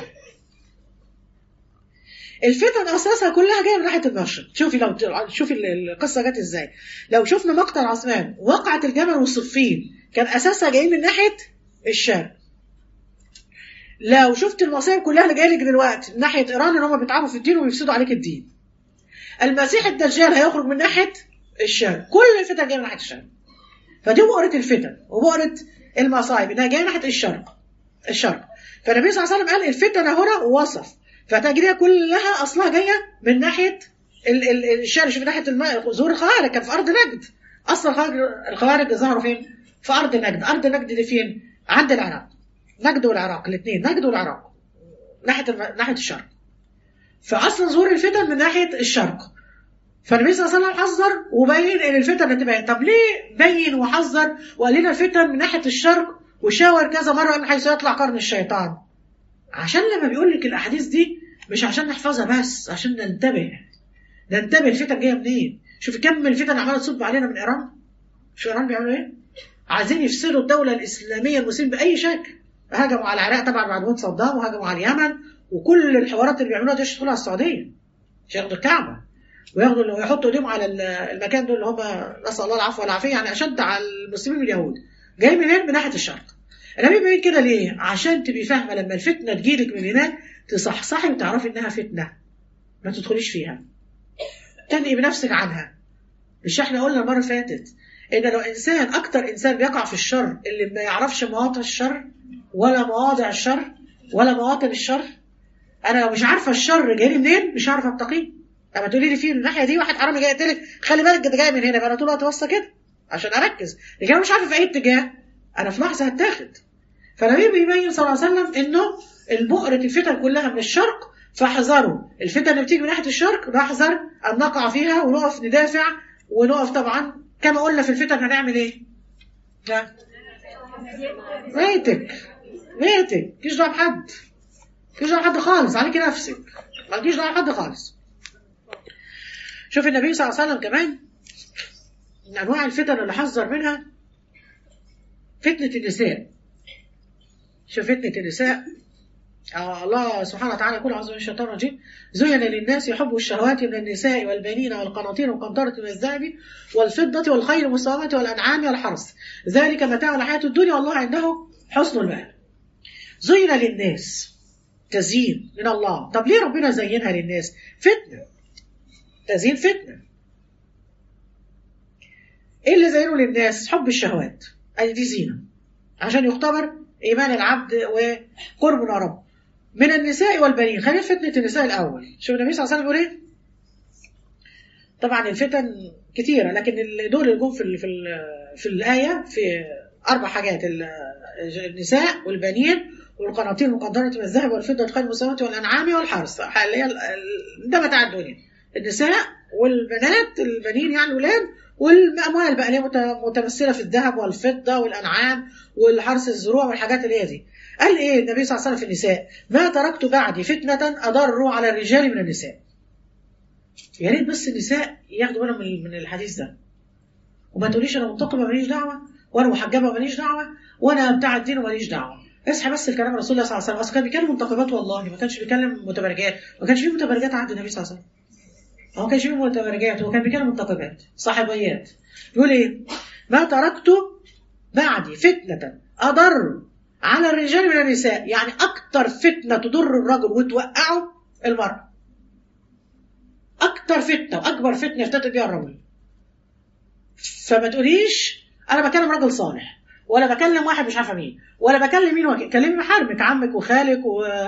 الفتن اساسها كلها جايه من ناحيه المشرق. شوفي القصه جت ازاي. لو شفنا مقتل عثمان، وقعه الجمل والصفين، كان اساسها جايين من ناحيه الشرق. لو شفت المصايب كلها اللي جايه لك دلوقتي من ناحيه ايران، ان هم بيتعبوا في الدين ويفسدوا عليك الدين. المسيح الدجال هيخرج من ناحيه الشرق. كل الفتن جايه من ناحيه الشرق. فدي بؤره الفتن وبؤره المصايب انها جايه من ناحيه الشرق. فالنبي صلى الله عليه وسلم قال: الفتن هنا وصف، فتجريها كلها اصلها جايه من ناحيه الشرق، من ناحيه ظهور الخوارج. كان في ارض نجد، اصل الخوارج ظهروا فين؟ في ارض نجد. ارض نجد دي فين؟ عند العراق. نجد والعراق، الاثنين، نجد والعراق ناحيه الشرق. فاصل ظهور الفتن من ناحيه الشرق. فالنبي صلى الله عليه وسلم حذر وبين ان الفتن هتبقى. طب ليه بين وحذر وقال لنا الفتن من ناحيه الشرق وشاور كذا مره من حيث يطلع قرن الشيطان؟ عشان لما بيقول لك الاحاديث دي مش عشان نحفظها بس، عشان ننتبه الفتن جايه منين. شوف كم الفتن عماله تصب علينا من ايران. شو ايران بيعملوا ايه؟ عايزين يفسدوا الدوله الاسلاميه المسلمين باي شكل. هاجموا على العراق طبعا بعد موت صدام، وهاجموا على اليمن، وكل الحوارات اللي بيعملوها دي يدخلوا على السعوديه، ياخدوا الكعبه ويحطوا ايديهم على المكان دول اللي هم نسال الله العفو والعافيه، يعني اشد على المسلمين من اليهود. جاي منين؟ من ناحيه الشرق. النبي بيقول كده ليه؟ عشان تبقي فاهمه لما الفتنه تجيلك من هناك تصحصحي وتعرفي انها فتنه، ما تدخليش فيها، تنقي بنفسك عنها. مش احنا قلنا المره اللي فاتت ان لو انسان، اكتر انسان بيقع في الشر اللي ما يعرفش مواطن الشر ولا مواضع الشر ولا مواطن الشر. انا لو مش عارفه الشر جاي منين مش عارفه اتقيه. لما تقولي لي في الناحيه دي واحد حرامي جاي يقتلك، خلي بالك ده جاي من هنا، فانا طول الوقت باصه كده عشان اركز، لكن انا مش عارفه في اي اتجاه، انا في لحظه هتاخد. فالنبي بيبين صلى الله عليه وسلم انه البؤرة الفتن كلها من الشرق، فاحذروا الفتن اللي بتيجي من ناحيه الشرق، نحذر ان نقع فيها ونقف ندافع ونقف. طبعا كما قلنا في الفتن هنعمل ايه؟ لا بيتك مالكيش دعوه بحد، مالكيش دعوه بحد خالص، عليكي نفسك، مالكيش دعوه بحد خالص. شوف النبي صلى الله عليه وسلم كمان من انواع الفتن اللي حذر منها فتنة النساء. شوف فتنة النساء. الله سبحانه وتعالى يقول عز وجل الشيطان الرجيم: زين للناس حب الشهوات من النساء والبنين والقناطير المقنطرة من الذهب والفضة والخيل المسومة والأنعام والحرث ذلك متاع الحياة الدنيا والله عنده حسن المآب. زين للناس، تزيين من الله. طب ليه ربنا زينها للناس؟ فتنة، تزيين فتنة. ايه اللي زينه للناس؟ حب الشهوات، أي دي زينة عشان يختبر إيمان العبد وقرب من رب. من النساء والبنين، خلينا فتنة النساء الأول. شوف النبي صلى الله عليه وسلم بيقول إيه؟ طبعا الفتن كتيرة، لكن دول اللي جم في الآية في 4 حاجات: النساء والبنين والقناطير المقنطرة من الذهب والفضة والخيل المسومة والأنعام والحرث، اللي هي ده متاع الدنيا. النساء والبنات، البنين يعني الولاد، والأموال بقى اللي هي متمثلة في الذهب والفضة والأنعام والحرث الزروع والحاجات اللي هي دي. قال إيه النبي صلى الله عليه وسلم في النساء؟ ما تركت بعدي فتنة أضر على الرجال من النساء. يا ريت بس النساء ياخدوا بالهم من الحديث ده، وما تقوليش أنا منتقبة ماليش دعوة، وأنا محجبة ماليش دعوة، وأنا بتاع الدين وماليش دعوة. اصحى بس الكلام رسول الله صلى الله عليه وسلم. أصل كان بيكلم منتقبات والله، ما كانش بيكلم متبرجات. ما كانش فيه متبرجات عند النبي صلى الله عليه وسلم. هو كانش فيه متبرجات، هو كان بيكلم منتقبات صاحبيات. يقول إيه؟ ما تركت بعدي فتنة أضر على الرجال من النساء. يعني أكتر فتنة تضر الرجل وتوقعه المرأة. أكتر فتنة وأكبر فتنة يفتتن بها الرجل. فما تقوليش أنا بكلم رجل صالح، ولا بكلم واحد مش عارفة مين، ولا بكلم مين. كلمي محارمك، عمك وخالك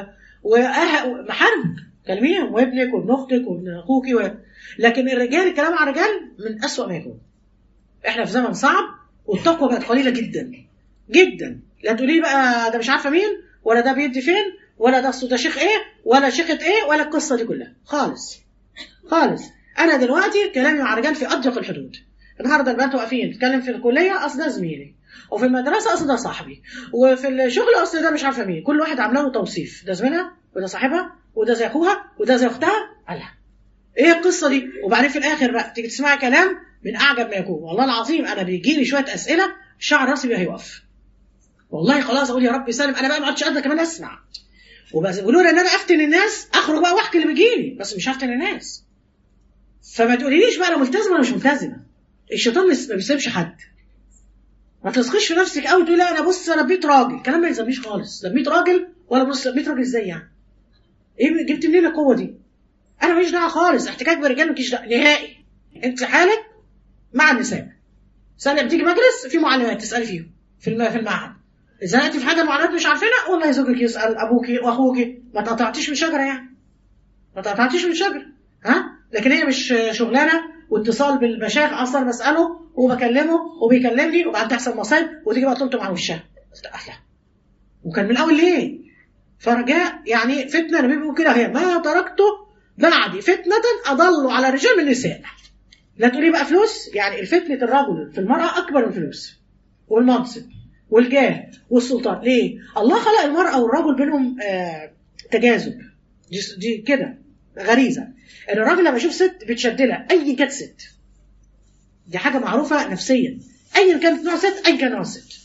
ومحارمك، كلميهم، وابنك وابن أختك وابن أخوك لكن الرجال، الكلام عن الرجال من أسوأ ما يكون. إحنا في زمن صعب والتقوى بقت قليلة جدا جدا. لا تقولي بقى ده مش عارفة مين، ولا ده بيدي فين، ولا ده شيخ ايه، ولا شيخة ايه، ولا القصة دي كلها خالص خالص. انا دلوقتي كلامي مع الرجال في اضيق الحدود. النهارده البنات واقفين تتكلم في الكلية، اصل ده زميلي، وفي المدرسة اصل ده صاحبي، وفي الشغل اصل ده مش عارفة مين. كل واحد عامله له توصيف، ده زميلها وده صاحبها وده زي اخوها وده زي اختها. الله، ايه القصة دي؟ وبعدين في الاخر بقى تيجي تسمعي كلام من اعجب ما يكون. والله العظيم انا بيجي لي شوية اسئلة شعر راسي بقى هيوقف. والله خلاص اقول يا رب سالم، انا بقى ما عادش قادره كمان اسمع. وبس بيقولوا لي ان انا افتن الناس، اخرج بقى واحكي اللي بيجيلي، بس مش هفتن الناس. فما تقوليليش بقى انا ملتزمه ولا مش ملتزمه. الشيطان ما بيسيبش حد. ما تثقيش في نفسك قوي تقولي لا انا بص انا بيت راجل. الكلام ما يلزمنيش خالص. ده بيت راجل ولا بص بيت راجل ازاي يعني؟ ايه جبت منين القوه دي؟ انا ماليش دعوه خالص. احتكاك برجال مالكيش دعوه نهائي. انت حالك مع النساء. سنه بتيجي مجلس في معلمات تسالي فيهم في المعهد. إذا أنت في حاجة معلومات مش عارفينها، والله زوجك يسأل، أبوك وأخوك. ما تقطعتيش من شجرة يعني، ما تقطعتيش من شجرة. ها؟ لكن هي مش شغلانة واتصال بالمشايخ أصلا بسأله وبكلمه وبيكلمني وبعد تحصل مصايب وتيجي بقى تلطم على وشها. وكان من الأول ليه؟ فرجاء يعني فتنة النبي بيقول كده، هي ما تركته بعدي فتنة أضل على الرجال من النساء. لا تقولي بقى فلوس، يعني الفتنة الرجل في المرأة أكبر من الفلوس والمنصب والجاه والسلطان. ليه؟ الله خلق المرأة والرجل بينهم تجاذب. دي كده غريزة. ان الراجل لما يشوف ست بتشدلها، اي كانت ست. دي حاجة معروفة نفسيا، اي كانت نوع ست، اي كان نوع ست.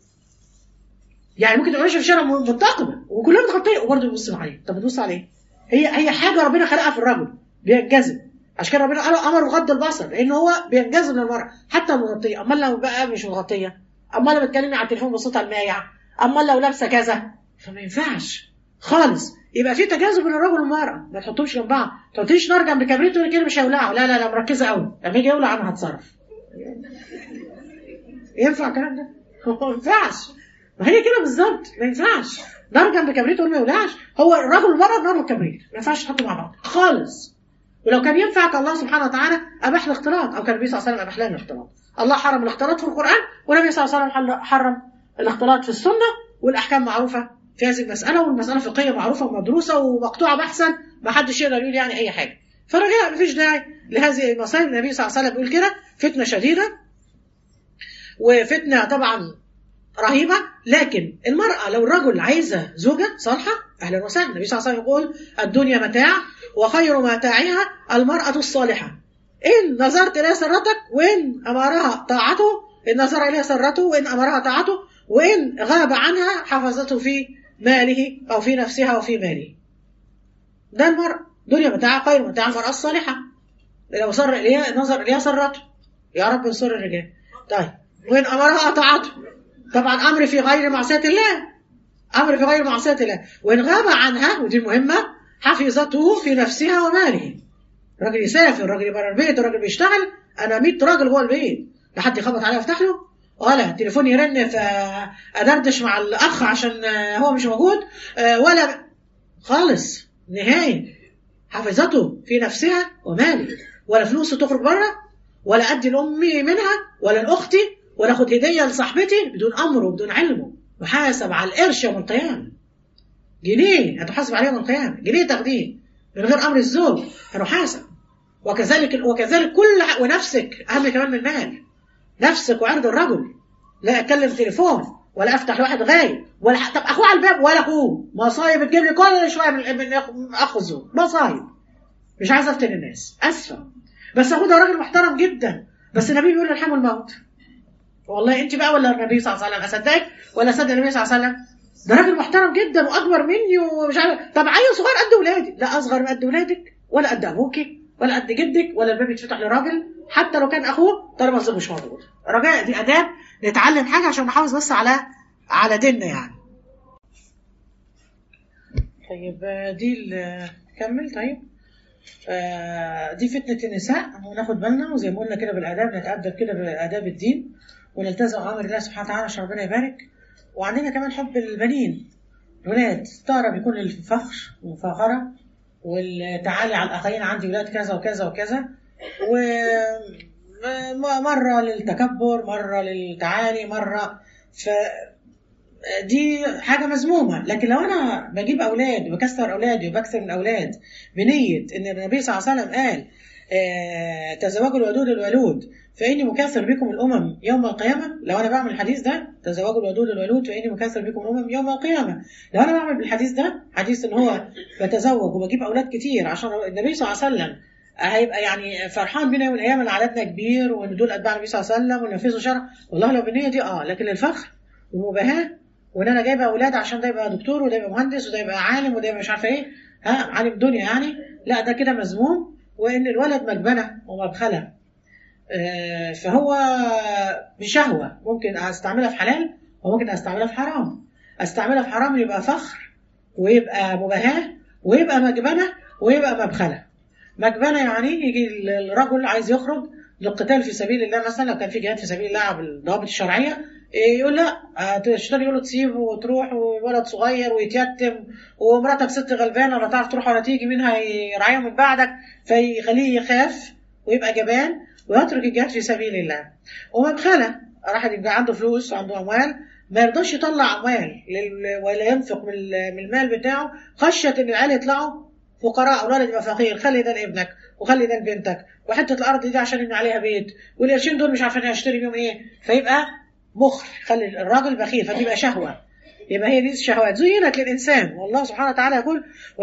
يعني ممكن تبقى ماشيه في الشارع منتقبة وكلها متغطية وبرضه يبص عليه. طب بتبص عليه؟ هي حاجة ربنا خلقها في الرجل بينجذب. عشان كده ربنا قال امر بغض البصر، لان هو بينجذب للمرأة حتى المغطية. امال لو بقى مش مغطية، امال لو بتكلمي على التليفون بصوتها المايع، امال لو لابسه كذا، فما ينفعش خالص. يبقى في تجاذب بين الرجل والمرأة، ما تحطهمش جنب بعض. ما تقوليش نار جنب كبريت ولا كده مش هيولعوا. لا لا لا، مركزه قوي، لما يجي يولع انا هتصرف. ينفع الكلام ده؟ ما ينفعش. ما هي كده بالظبط، ما ينفعش نار جنب كبريت ولا ما يولعش. هو الرجل والمرأة نار والكبريت ما ينفعش تحطوا مع بعض خالص. ولو كان ينفع الله سبحانه وتعالى اباح الاختلاط، او كان النبي صلى الله عليه وسلم اباح لنا الاختلاط. الله حرم الاختلاط في القرآن، والنبي صلى الله عليه وسلم حرم الاختلاط في السنة، والاحكام معروفة في هذه المسألة، والمسألة فقهية معروفة ومدروسة ومقطوعة بحثا، ما حدش يقدر يقول يعني اي حاجة. فرجاء مفيش داعي لهذه المصايب. النبي صلى الله عليه وسلم بيقول كده فتنة شديدة وفتنة طبعا رهيبة. لكن المرأة لو الرجل عايزة زوجة صالحة اهلا وسهلا. النبي صلى الله عليه وسلم يقول الدنيا متاع وخير متاعها المرأة الصالحة، إن نظرت إليها سرتك وإن أمرها طاعته، إن نظر إليها سرته وإن أمرها طاعته، وإن غاب عنها حفظته في ماله أو في نفسها وفي ماله. ده المرء دنيا متاع خير متاع المرأة الصالحة، لو سر إليها نظر إليها سرته. يا رب انصر الرجال. طيب وإن أمرها أطاعته، طبعا أمر في غير معصية الله، أمر في غير معصية الله. وإن غاب عنها، ودي مهمة، حفظته في نفسها وماله. راجل يسافر، راجل بره البيت، راجل بيشتغل، أنا 100 راجل جوه البيت، لا حد يخبط عليا وافتح له، ولا التليفون يرن فأدردش مع الأخ عشان هو مش موجود، ولا خالص نهائي. حفظته في نفسها وماله، ولا فلوس تخرج بره، ولا أدي لأمي منها، ولا لأختي، ولا أخد هدية لصاحبتي بدون أمره بدون علمه. محاسب على القرش يوم القيامة، جنيه هتحاسب عليه يوم القيامة، جنيه تاخديه من غير أمر الزوج هنحاسب. وكذلك كل ونفسك أهم كمان من المال، نفسك وعرض الرجل. لا أتكلم تليفون، ولا أفتح لواحد غايب، ولا طب أخوه على الباب، ولا أخوه مصايب تجيب لي كل شوية من أخو الزوج مصايب. مش عايز أفتن الناس، أسفة، بس أخوه ده راجل محترم جدا، بس النبي بيقول الحموا الموت. والله أنت بقى ولا النبي صلى الله عليه وسلم؟ أصدقك ولا أصدق النبي صلى الله عليه وسلم؟ ده راجل محترم جدا وأكبر مني ومش عارف. طب عيل صغير قد ولادي، لا أصغر من قد ولادك، ولا قد أبوكي، ولا قد جدك، ولا الباب يتفتح لراجل حتى لو كان أخوه طالما الزوج مش موجود. رجاء دي آداب، نتعلم حاجة عشان نحافظ بس على ديننا يعني. طيب دي كمل. طيب دي فتنة النساء، وناخد بالنا وزي ما قلنا كده بالآداب، نتأدب كده بآداب الدين ونلتزم أمر الله سبحانه وتعالى عشان ربنا يبارك. وعندنا كمان حب البنين، الولاد ترى بيكون الفخر ومفاخرة والتعالي على الآخرين، عندي ولاد كذا وكذا وكذا، ومرة للتكبر، مرة للتعالي، مرة دي حاجة مذمومة. لكن لو أنا بجيب أولاد وبكسر أولادي وبكسر من أولاد بنية إن النبي صلى الله عليه وسلم قال تزوجوا الودود الولود فإني مكاثر بكم الأمم يوم القيامة، لو أنا بعمل الحديث ده تزوجوا الودود الولود فإني مكاثر بكم الأمم يوم القيامة، لو أنا بعمل بالحديث ده حديث إن هو بتزوج وبجيب أولاد كتير عشان النبي صلى الله عليه وسلم هيبقى يعني فرحان بينا يوم الأيام إن عددنا كبير وإن دول أتباع النبي صلى الله عليه وسلم ونفذوا شرع، والله لو بالنية دي لكن الفخر ومباهاة وان انا جايبه اولاد عشان ده يبقى دكتور وده يبقى مهندس وده يبقى عالم وده يبقى مش عارفه ايه، عالم دنيا يعني، لا ده كده مذموم. وان الولد مجبنه ومبخله، فهو بشهوه ممكن استعملها في حلال وممكن استعملها في حرام. استعملها في حرام يبقى فخر ويبقى مباهاه ويبقى مجبنه ويبقى مبخله. مجبنه يعني يجي الرجل عايز يخرج للقتال في سبيل الله، مثلا لو كان في جهاد في سبيل الله بالضوابط الشرعيه، يقول لا الشيطان يقول له تسيبه وتروح وولد صغير ويتيتم ومراتك ست غلبانه لا تعرف تروح ولا تيجي، منها يرعاهم من بعدك، فيخليه يخاف ويبقى جبان ويترك الجهاد في سبيل الله. ومبخله راح يبقى عنده فلوس وعنده اموال ما يرضاش يطلع اموال ولا ينفق من المال بتاعه خشيه ان العيال يطلعوا فقراء والولد يبقى فقير. خلي ده لابنك وخلي ده لبنتك، وحته الارض دي عشان ان عليها بيت، والقرشين دول مش عارفين هيشتري بيهم ايه، فيبقى مخل. خلي الراجل بخيل فتبقى شهوه. يبقى هي دي الشهوات زينت للانسان، والله سبحانه وتعالى يقول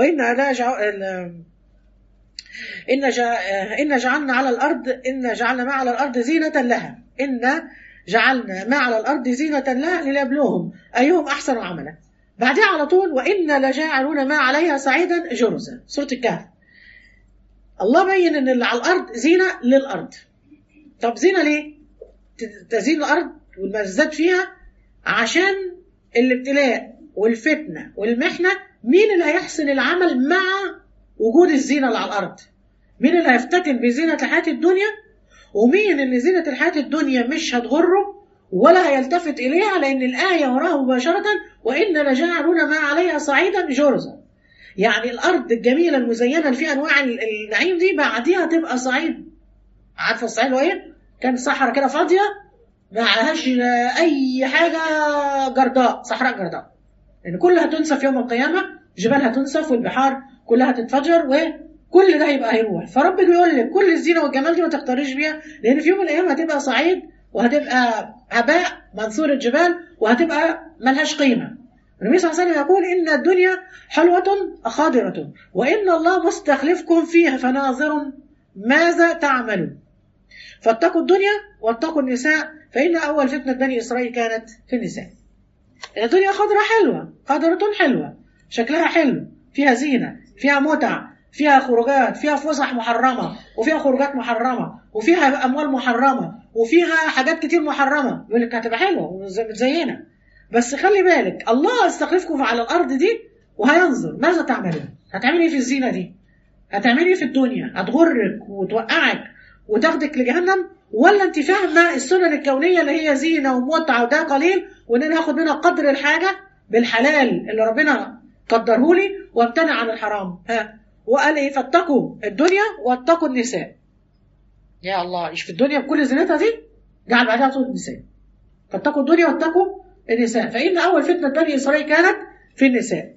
إن جعلنا ما على الأرض زينة لها، إن جعلنا ما على الأرض زينة لها لنبلوهم أيهم أحسن عملا. بعدها على طول وإن لجاعلون ما عليها صعيدا جرزا، سورة الكهف. الله بين إن اللي على الأرض زينة للأرض. طب زينة ليه؟ تزين الأرض والمزاد فيها عشان الابتلاء والفتنة والمحنة. مين اللي هيحسن العمل مع وجود الزينة اللي على الأرض؟ مين اللي هيفتتن بزينة الحياة الدنيا؟ ومين اللي زينة الحياة الدنيا مش هتغره ولا هيلتفت إليها؟ لأن الآية وراها مباشرة وإن لجاعلون ما عليها صعيدا جرزا، يعني الأرض الجميلة المزينة اللي فيها أنواع النعيم دي بعديها تبقى صعيد. عارفة الصعيد وإيه؟ كان صحراء كده فاضية ما عليهاش أي حاجة، جرداء، صحراء جرداء، لأن كلها تنسف يوم القيامة، جبالها تنسف والبحار كلها تتفجر وكل ده يبقى هيروح. فربك بيقول لك كل الزينة والجمال دي ما تختاريش بيها، لأن في يوم من الأيام هتبقى صعيد وهتبقى هباء منثور الجبال وهتبقى ملهاش قيمة. النبي صلى الله عليه وسلم يقول إن الدنيا حلوة خاضرة وإن الله مستخلفكم فيها فناظر ماذا تعملون. فاتقوا الدنيا واتقوا النساء فإن أول فتنة بني إسرائيل كانت في النساء. الدنيا خضرة حلوة، خضرة حلوة، شكلها حلو، فيها زينة، فيها متع، فيها خروجات، فيها فسح محرمة، وفيها خروجات محرمة، وفيها أموال محرمة، وفيها حاجات كتير محرمة. يقول لك هتبقى حلوة ومتزينة، بس خلي بالك الله استخلفكم على الأرض دي وهينظر ماذا تعملون. هتعملي ايه في الزينة دي؟ هتعملي ايه في الدنيا؟ هتغرك وتوقعك وتاخدك لجهنم، ولا انت فاهمه السنن الكونيه اللي هي زينه ومتعه وده قليل، وان انا هاخد منها قدر الحاجه بالحلال اللي ربنا قدره لي وامتنع عن الحرام. ها، وقال ايه؟ فاتقوا الدنيا واتقوا النساء. يا الله، ايش في الدنيا بكل زينتها دي جعل بعدها صوت النساء. فاتقوا الدنيا واتقوا النساء، فان اول فتنه بني اسرائيل كانت في النساء.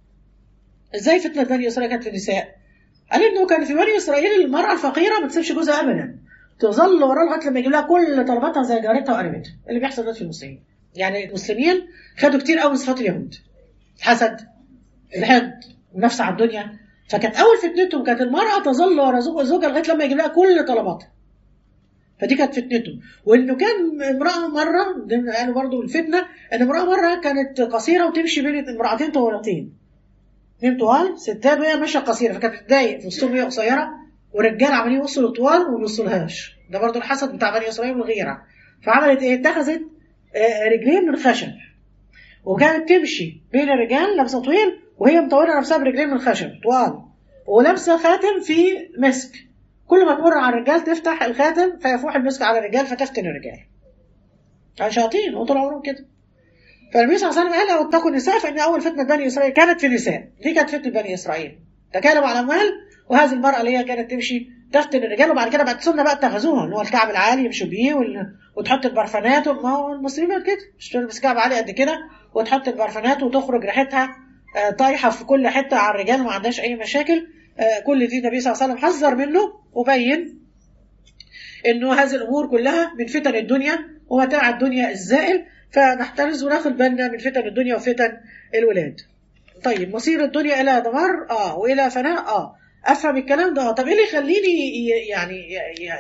ازاي فتنه بني اسرائيل كانت في النساء؟ قال انه كان في بني اسرائيل المراه الفقيره ما تسيبش جوزها ابدا، تظل وراه لغايه لما يجيب لها كل طلباتها زي جارتها وقريبتها. اللي بيحصل ده في المسلمين، يعني المسلمين خدوا كتير قوي من صفات اليهود: الحسد، الحقد، النفس على الدنيا. فكانت اول فتنتهم كانت المراه تظل ورا زوجها لغايه لما يجيب لها كل طلباتها. فدي كانت فتنتهم. وانه كان امراه مره، قالوا برضه الفتنه ان امراه مره كانت قصيره وتمشي بين امراتين طويلتين، اتنين طوال ستات وهي ماشيه قصيره، فكانت بتضايق في وسطهم وهي قصيره، ورجال عمالين يوصلوا طوال وما بيوصلهاش. ده برضه الحسد بتاع بني اسرائيل والغيره. فعملت ايه؟ اتخذت رجلين من خشب، وكانت تمشي بين الرجال لابسه طويل وهي مطوله نفسها برجلين من خشب طوال، ولابسه خاتم في مسك. كل ما تمر على الرجال تفتح الخاتم فيفوح المسك على الرجال فتفتن الرجال. يعني شياطين وطول عمرهم كده. فالنبي صلى الله عليه وسلم قال: واتقوا النساء فإن أول فتنة بني إسرائيل كانت في النساء. دي كانت فتنة بني إسرائيل، تكالبوا على الأموال. وهذه المرأة اللي هي كانت تمشي تفتن الرجال، وبعد كده بعد السنة بقى اتخذوها اللي هو الكعب العالي يمشوا بيه وتحط البرفانات. ما هو المسلمين كده مش تلبس كعب عالي قد كده وتحط البرفانات وتخرج ريحتها طايحة في كل حتة على الرجال، ما عندهاش أي مشاكل. كل دي النبي صلى الله عليه وسلم حذر منه وبين إنه هذه الأمور كلها من فتن الدنيا ومتاع الدنيا الزائل، فنحترز وناخد بالنا من فتن الدنيا وفتن الولاد. طيب، مصير الدنيا إلى دمار وإلى فناء أفهم الكلام ده. طب إيه اللي يخليني يعني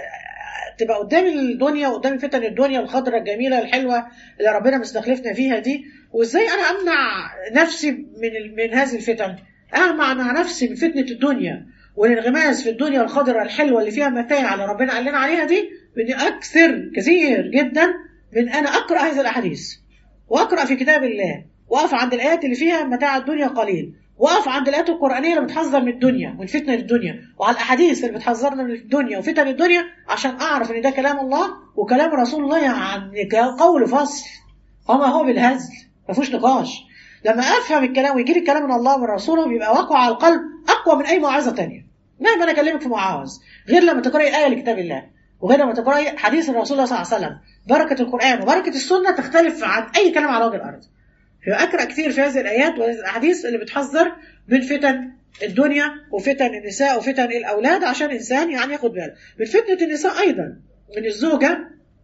تبقى قدامي الدنيا وقدامي فتن الدنيا الخضرة الجميلة الحلوة اللي ربنا مستخلفنا فيها دي، وإزاي أنا أمنع نفسي من هذه الفتن؟ أمنع نفسي من فتنة الدنيا والانغماس في الدنيا الخضرة الحلوة اللي فيها متاع اللي ربنا قال لنا عليها دي، بإني أكثر كثير جدا من أنا أقرأ هذه الأحاديث وأقرأ في كتاب الله، وأقف عند الآيات اللي فيها متاع الدنيا قليل، وأقف عند الآيات القرآنية اللي بتحذر من الدنيا ومن فتنة الدنيا، وعلى الأحاديث اللي بتحذرنا من الدنيا وفتن الدنيا، عشان أعرف إن ده كلام الله وكلام رسول الله، يعني قول فصل وما هو بالهزل، ما فيهوش نقاش. لما أفهم الكلام ويجي لي الكلام من الله ومن رسوله بيبقى واقع على القلب أقوى من أي موعظة تانية. مهما أنا أكلمك في معاوذ، غير لما تقرأي آية لكتاب الله، وغير لما تقرأي حديث الرسول صلى الله عليه وسلم. بركة القرآن وبركة السنة تختلف عن أي كلام على وجه الأرض. فأقرأ كثير في هذه الآيات والأحاديث اللي بتحذر من فتن الدنيا وفتن النساء وفتن الأولاد، عشان الإنسان يعني ياخد باله من فتنة النساء أيضا، من الزوجة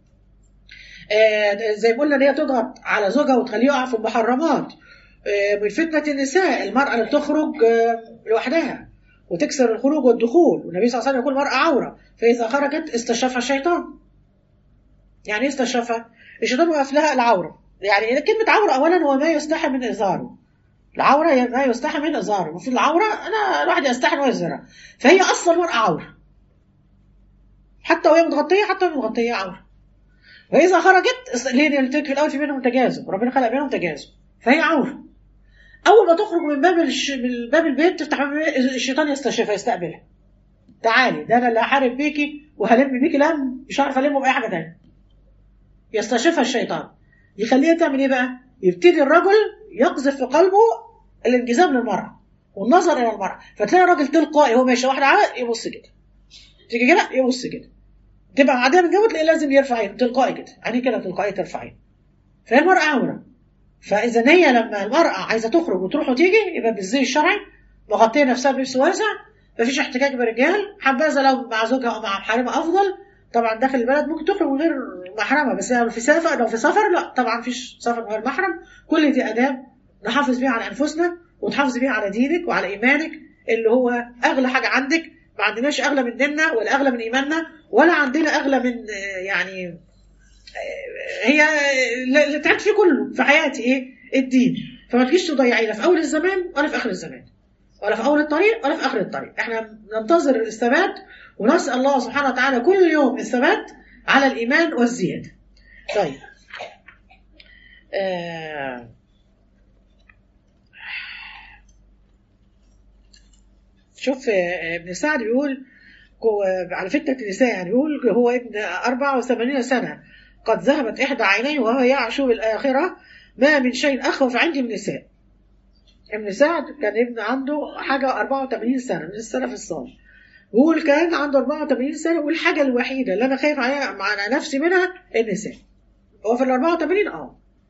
زي ما قلنا ان هي تضغط على زوجها وتخليه يقع في المحرمات. من فتنة النساء المرأة اللي تخرج لوحدها وتكسر الخروج والدخول، والنبي صلى الله عليه وسلم يقول المرأة عورة فإذا خرجت استشفها الشيطان. يعني استشفها الشيطان وقف لها العورة. يعني كلمة عورة أولا هو ما يستحى من إزاره. العورة هي ما يستحى من إزاره. المفروض العورة أنا الواحد يستحى إنه يزرها، فهي أصلا المرأة عورة حتى وهي متغطية، حتى وهي متغطية عورة. وإذا خرجت ليه نلتقي في الأول في بينهم تجاذب، ربنا خلق بينهم تجاذب، فهي عورة. أول ما تخرج من باب البيت تفتح الشيطان يستشفها يستقبلها. تعالي ده أنا اللي هحارب بيكي وهلم بيكي لم مش عارف ألمه بأي حاجة تانية. يستشفها الشيطان يخليها تعمل إيه بقى؟ يبتدي الرجل يقذف في قلبه الانجذاب للمرأة والنظر إلى المرأة، فتلاقي الراجل تلقائي هو ماشي واحدة عادة يبص كده، تيجي كده يبص كده، تبقى عادية من جوه تلاقي لازم يرفع عينه تلقائي كده، عينيه كده تلقائي ترفع عينه. فهي المرأة عورة. فإذا هي لما المرأة عايزة تخرج وتروح وتيجي يبقى بالزي الشرعي مغطية نفسها بلبس واسع، مفيش احتكاك برجال، حبذا لو مع زوجها أو مع محارمها أفضل. طبعا داخل البلد ممكن تخرج من غير محرمة، بس لو في سفر لا طبعا مفيش سفر من غير محرم. كل دي آداب نحافظ بيها على أنفسنا وتحافظ بيها على دينك وعلى إيمانك اللي هو أغلى حاجة عندك. ما عندناش أغلى من ديننا ولا أغلى من إيماننا ولا عندنا أغلى من يعني هي اللي تعبت فيه كله في حياتي إيه؟ الدين. فما تجيش تضيعي لا في اول الزمان ولا في اخر الزمان، ولا في اول الطريق ولا في اخر الطريق. احنا ننتظر الثبات ونسال الله سبحانه وتعالى كل يوم الثبات على الايمان والزياده. طيب شوف ابن سعد بيقول على فتنة النساء، يعني بيقول هو ابن 84 سنة قد ذهبت إحدى عينيه وهو يعشو بالآخرة، ما من شيء أخوف عندي من النساء. ابن سعد كان ابن عنده حاجة 84 سنة من السلف الصالح، بيقول كان عنده 84 سنة والحاجة الوحيدة اللي أنا خايف عليها مع نفسي منها النساء. هو في ال 84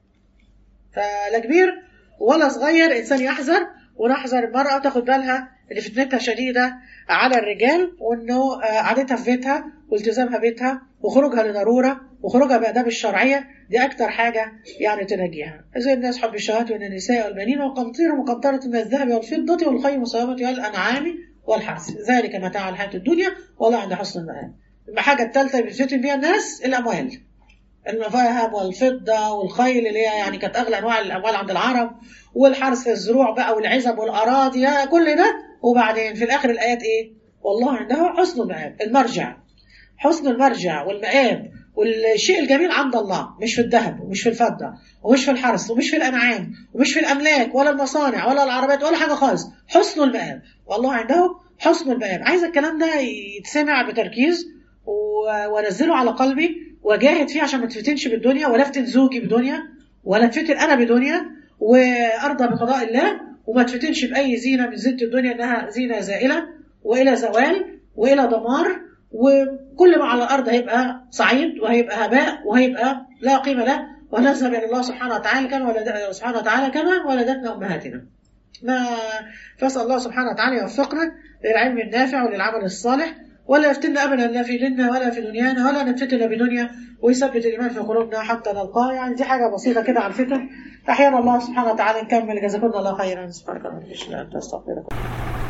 فلا كبير ولا صغير، إنسان يحذر، ونحذر المرأة تاخد بالها اللي فتنتها شديدة على الرجال، وانه قعدتها في بيتها والتزامها بيتها وخروجها لضرورة وخروجها بآداب الشرعية، دي أكتر حاجة يعني تنجيها. زي الناس حب الشهوات من النساء والبنين والقنطير مقنطرة من الذهب والفضة والخيل المسومة والأنعام والحرث، ذلك متاع الحياة الدنيا والله عند حسن المآب. الحاجة الثالثة اللي بتفتن بيها الناس الأموال، الذهب والفضة والخيل اللي هي يعني كانت أغلى أنواع الأموال عند العرب، والحرث الزروع بقى والعزب والأراضي كل ده. وبعدين في الآخر الآيات إيه؟ والله عنده حسن المآب، المرجع، حسن المرجع والمآب والشيء الجميل عند الله، مش في الذهب ومش في الفضة ومش في الحرث ومش في الأنعام ومش في الأملاك ولا المصانع ولا العربيات ولا حاجة خالص، حسن المآب، والله عنده حسن المآب. عايز الكلام ده يتسمع بتركيز ونزله على قلبي وجاهد فيه عشان ما تفتنش بالدنيا، ولا افتن زوجي بدنيا، ولا تفتن أنا بدنيا، وأرضى بقضاء الله، وما تفتنش بأي زينة من زينة الدنيا إنها زينة زائلة وإلى زوال وإلى دمار، وكل ما على الأرض هيبقى صعيد وهيبقى هباء وهيبقى لا قيمة له، ونذهب إلى الله سبحانه وتعالى كما ولدتنا أمهاتنا. فأسأل الله سبحانه وتعالى يوفقنا للعلم النافع وللعمل الصالح، ولا يفتنا أبدا لا في ديننا ولا في دنيانا ولا نفتن بدنيا، ويثبت الإيمان في قلوبنا حتى نلقاه. يعني دي حاجة بسيطة كده على الفتن. أحيانا الله سبحانه وتعالى نكمل. جزاكم الله خيرا. سبحانك اللهم وبحمدك أستغفرك.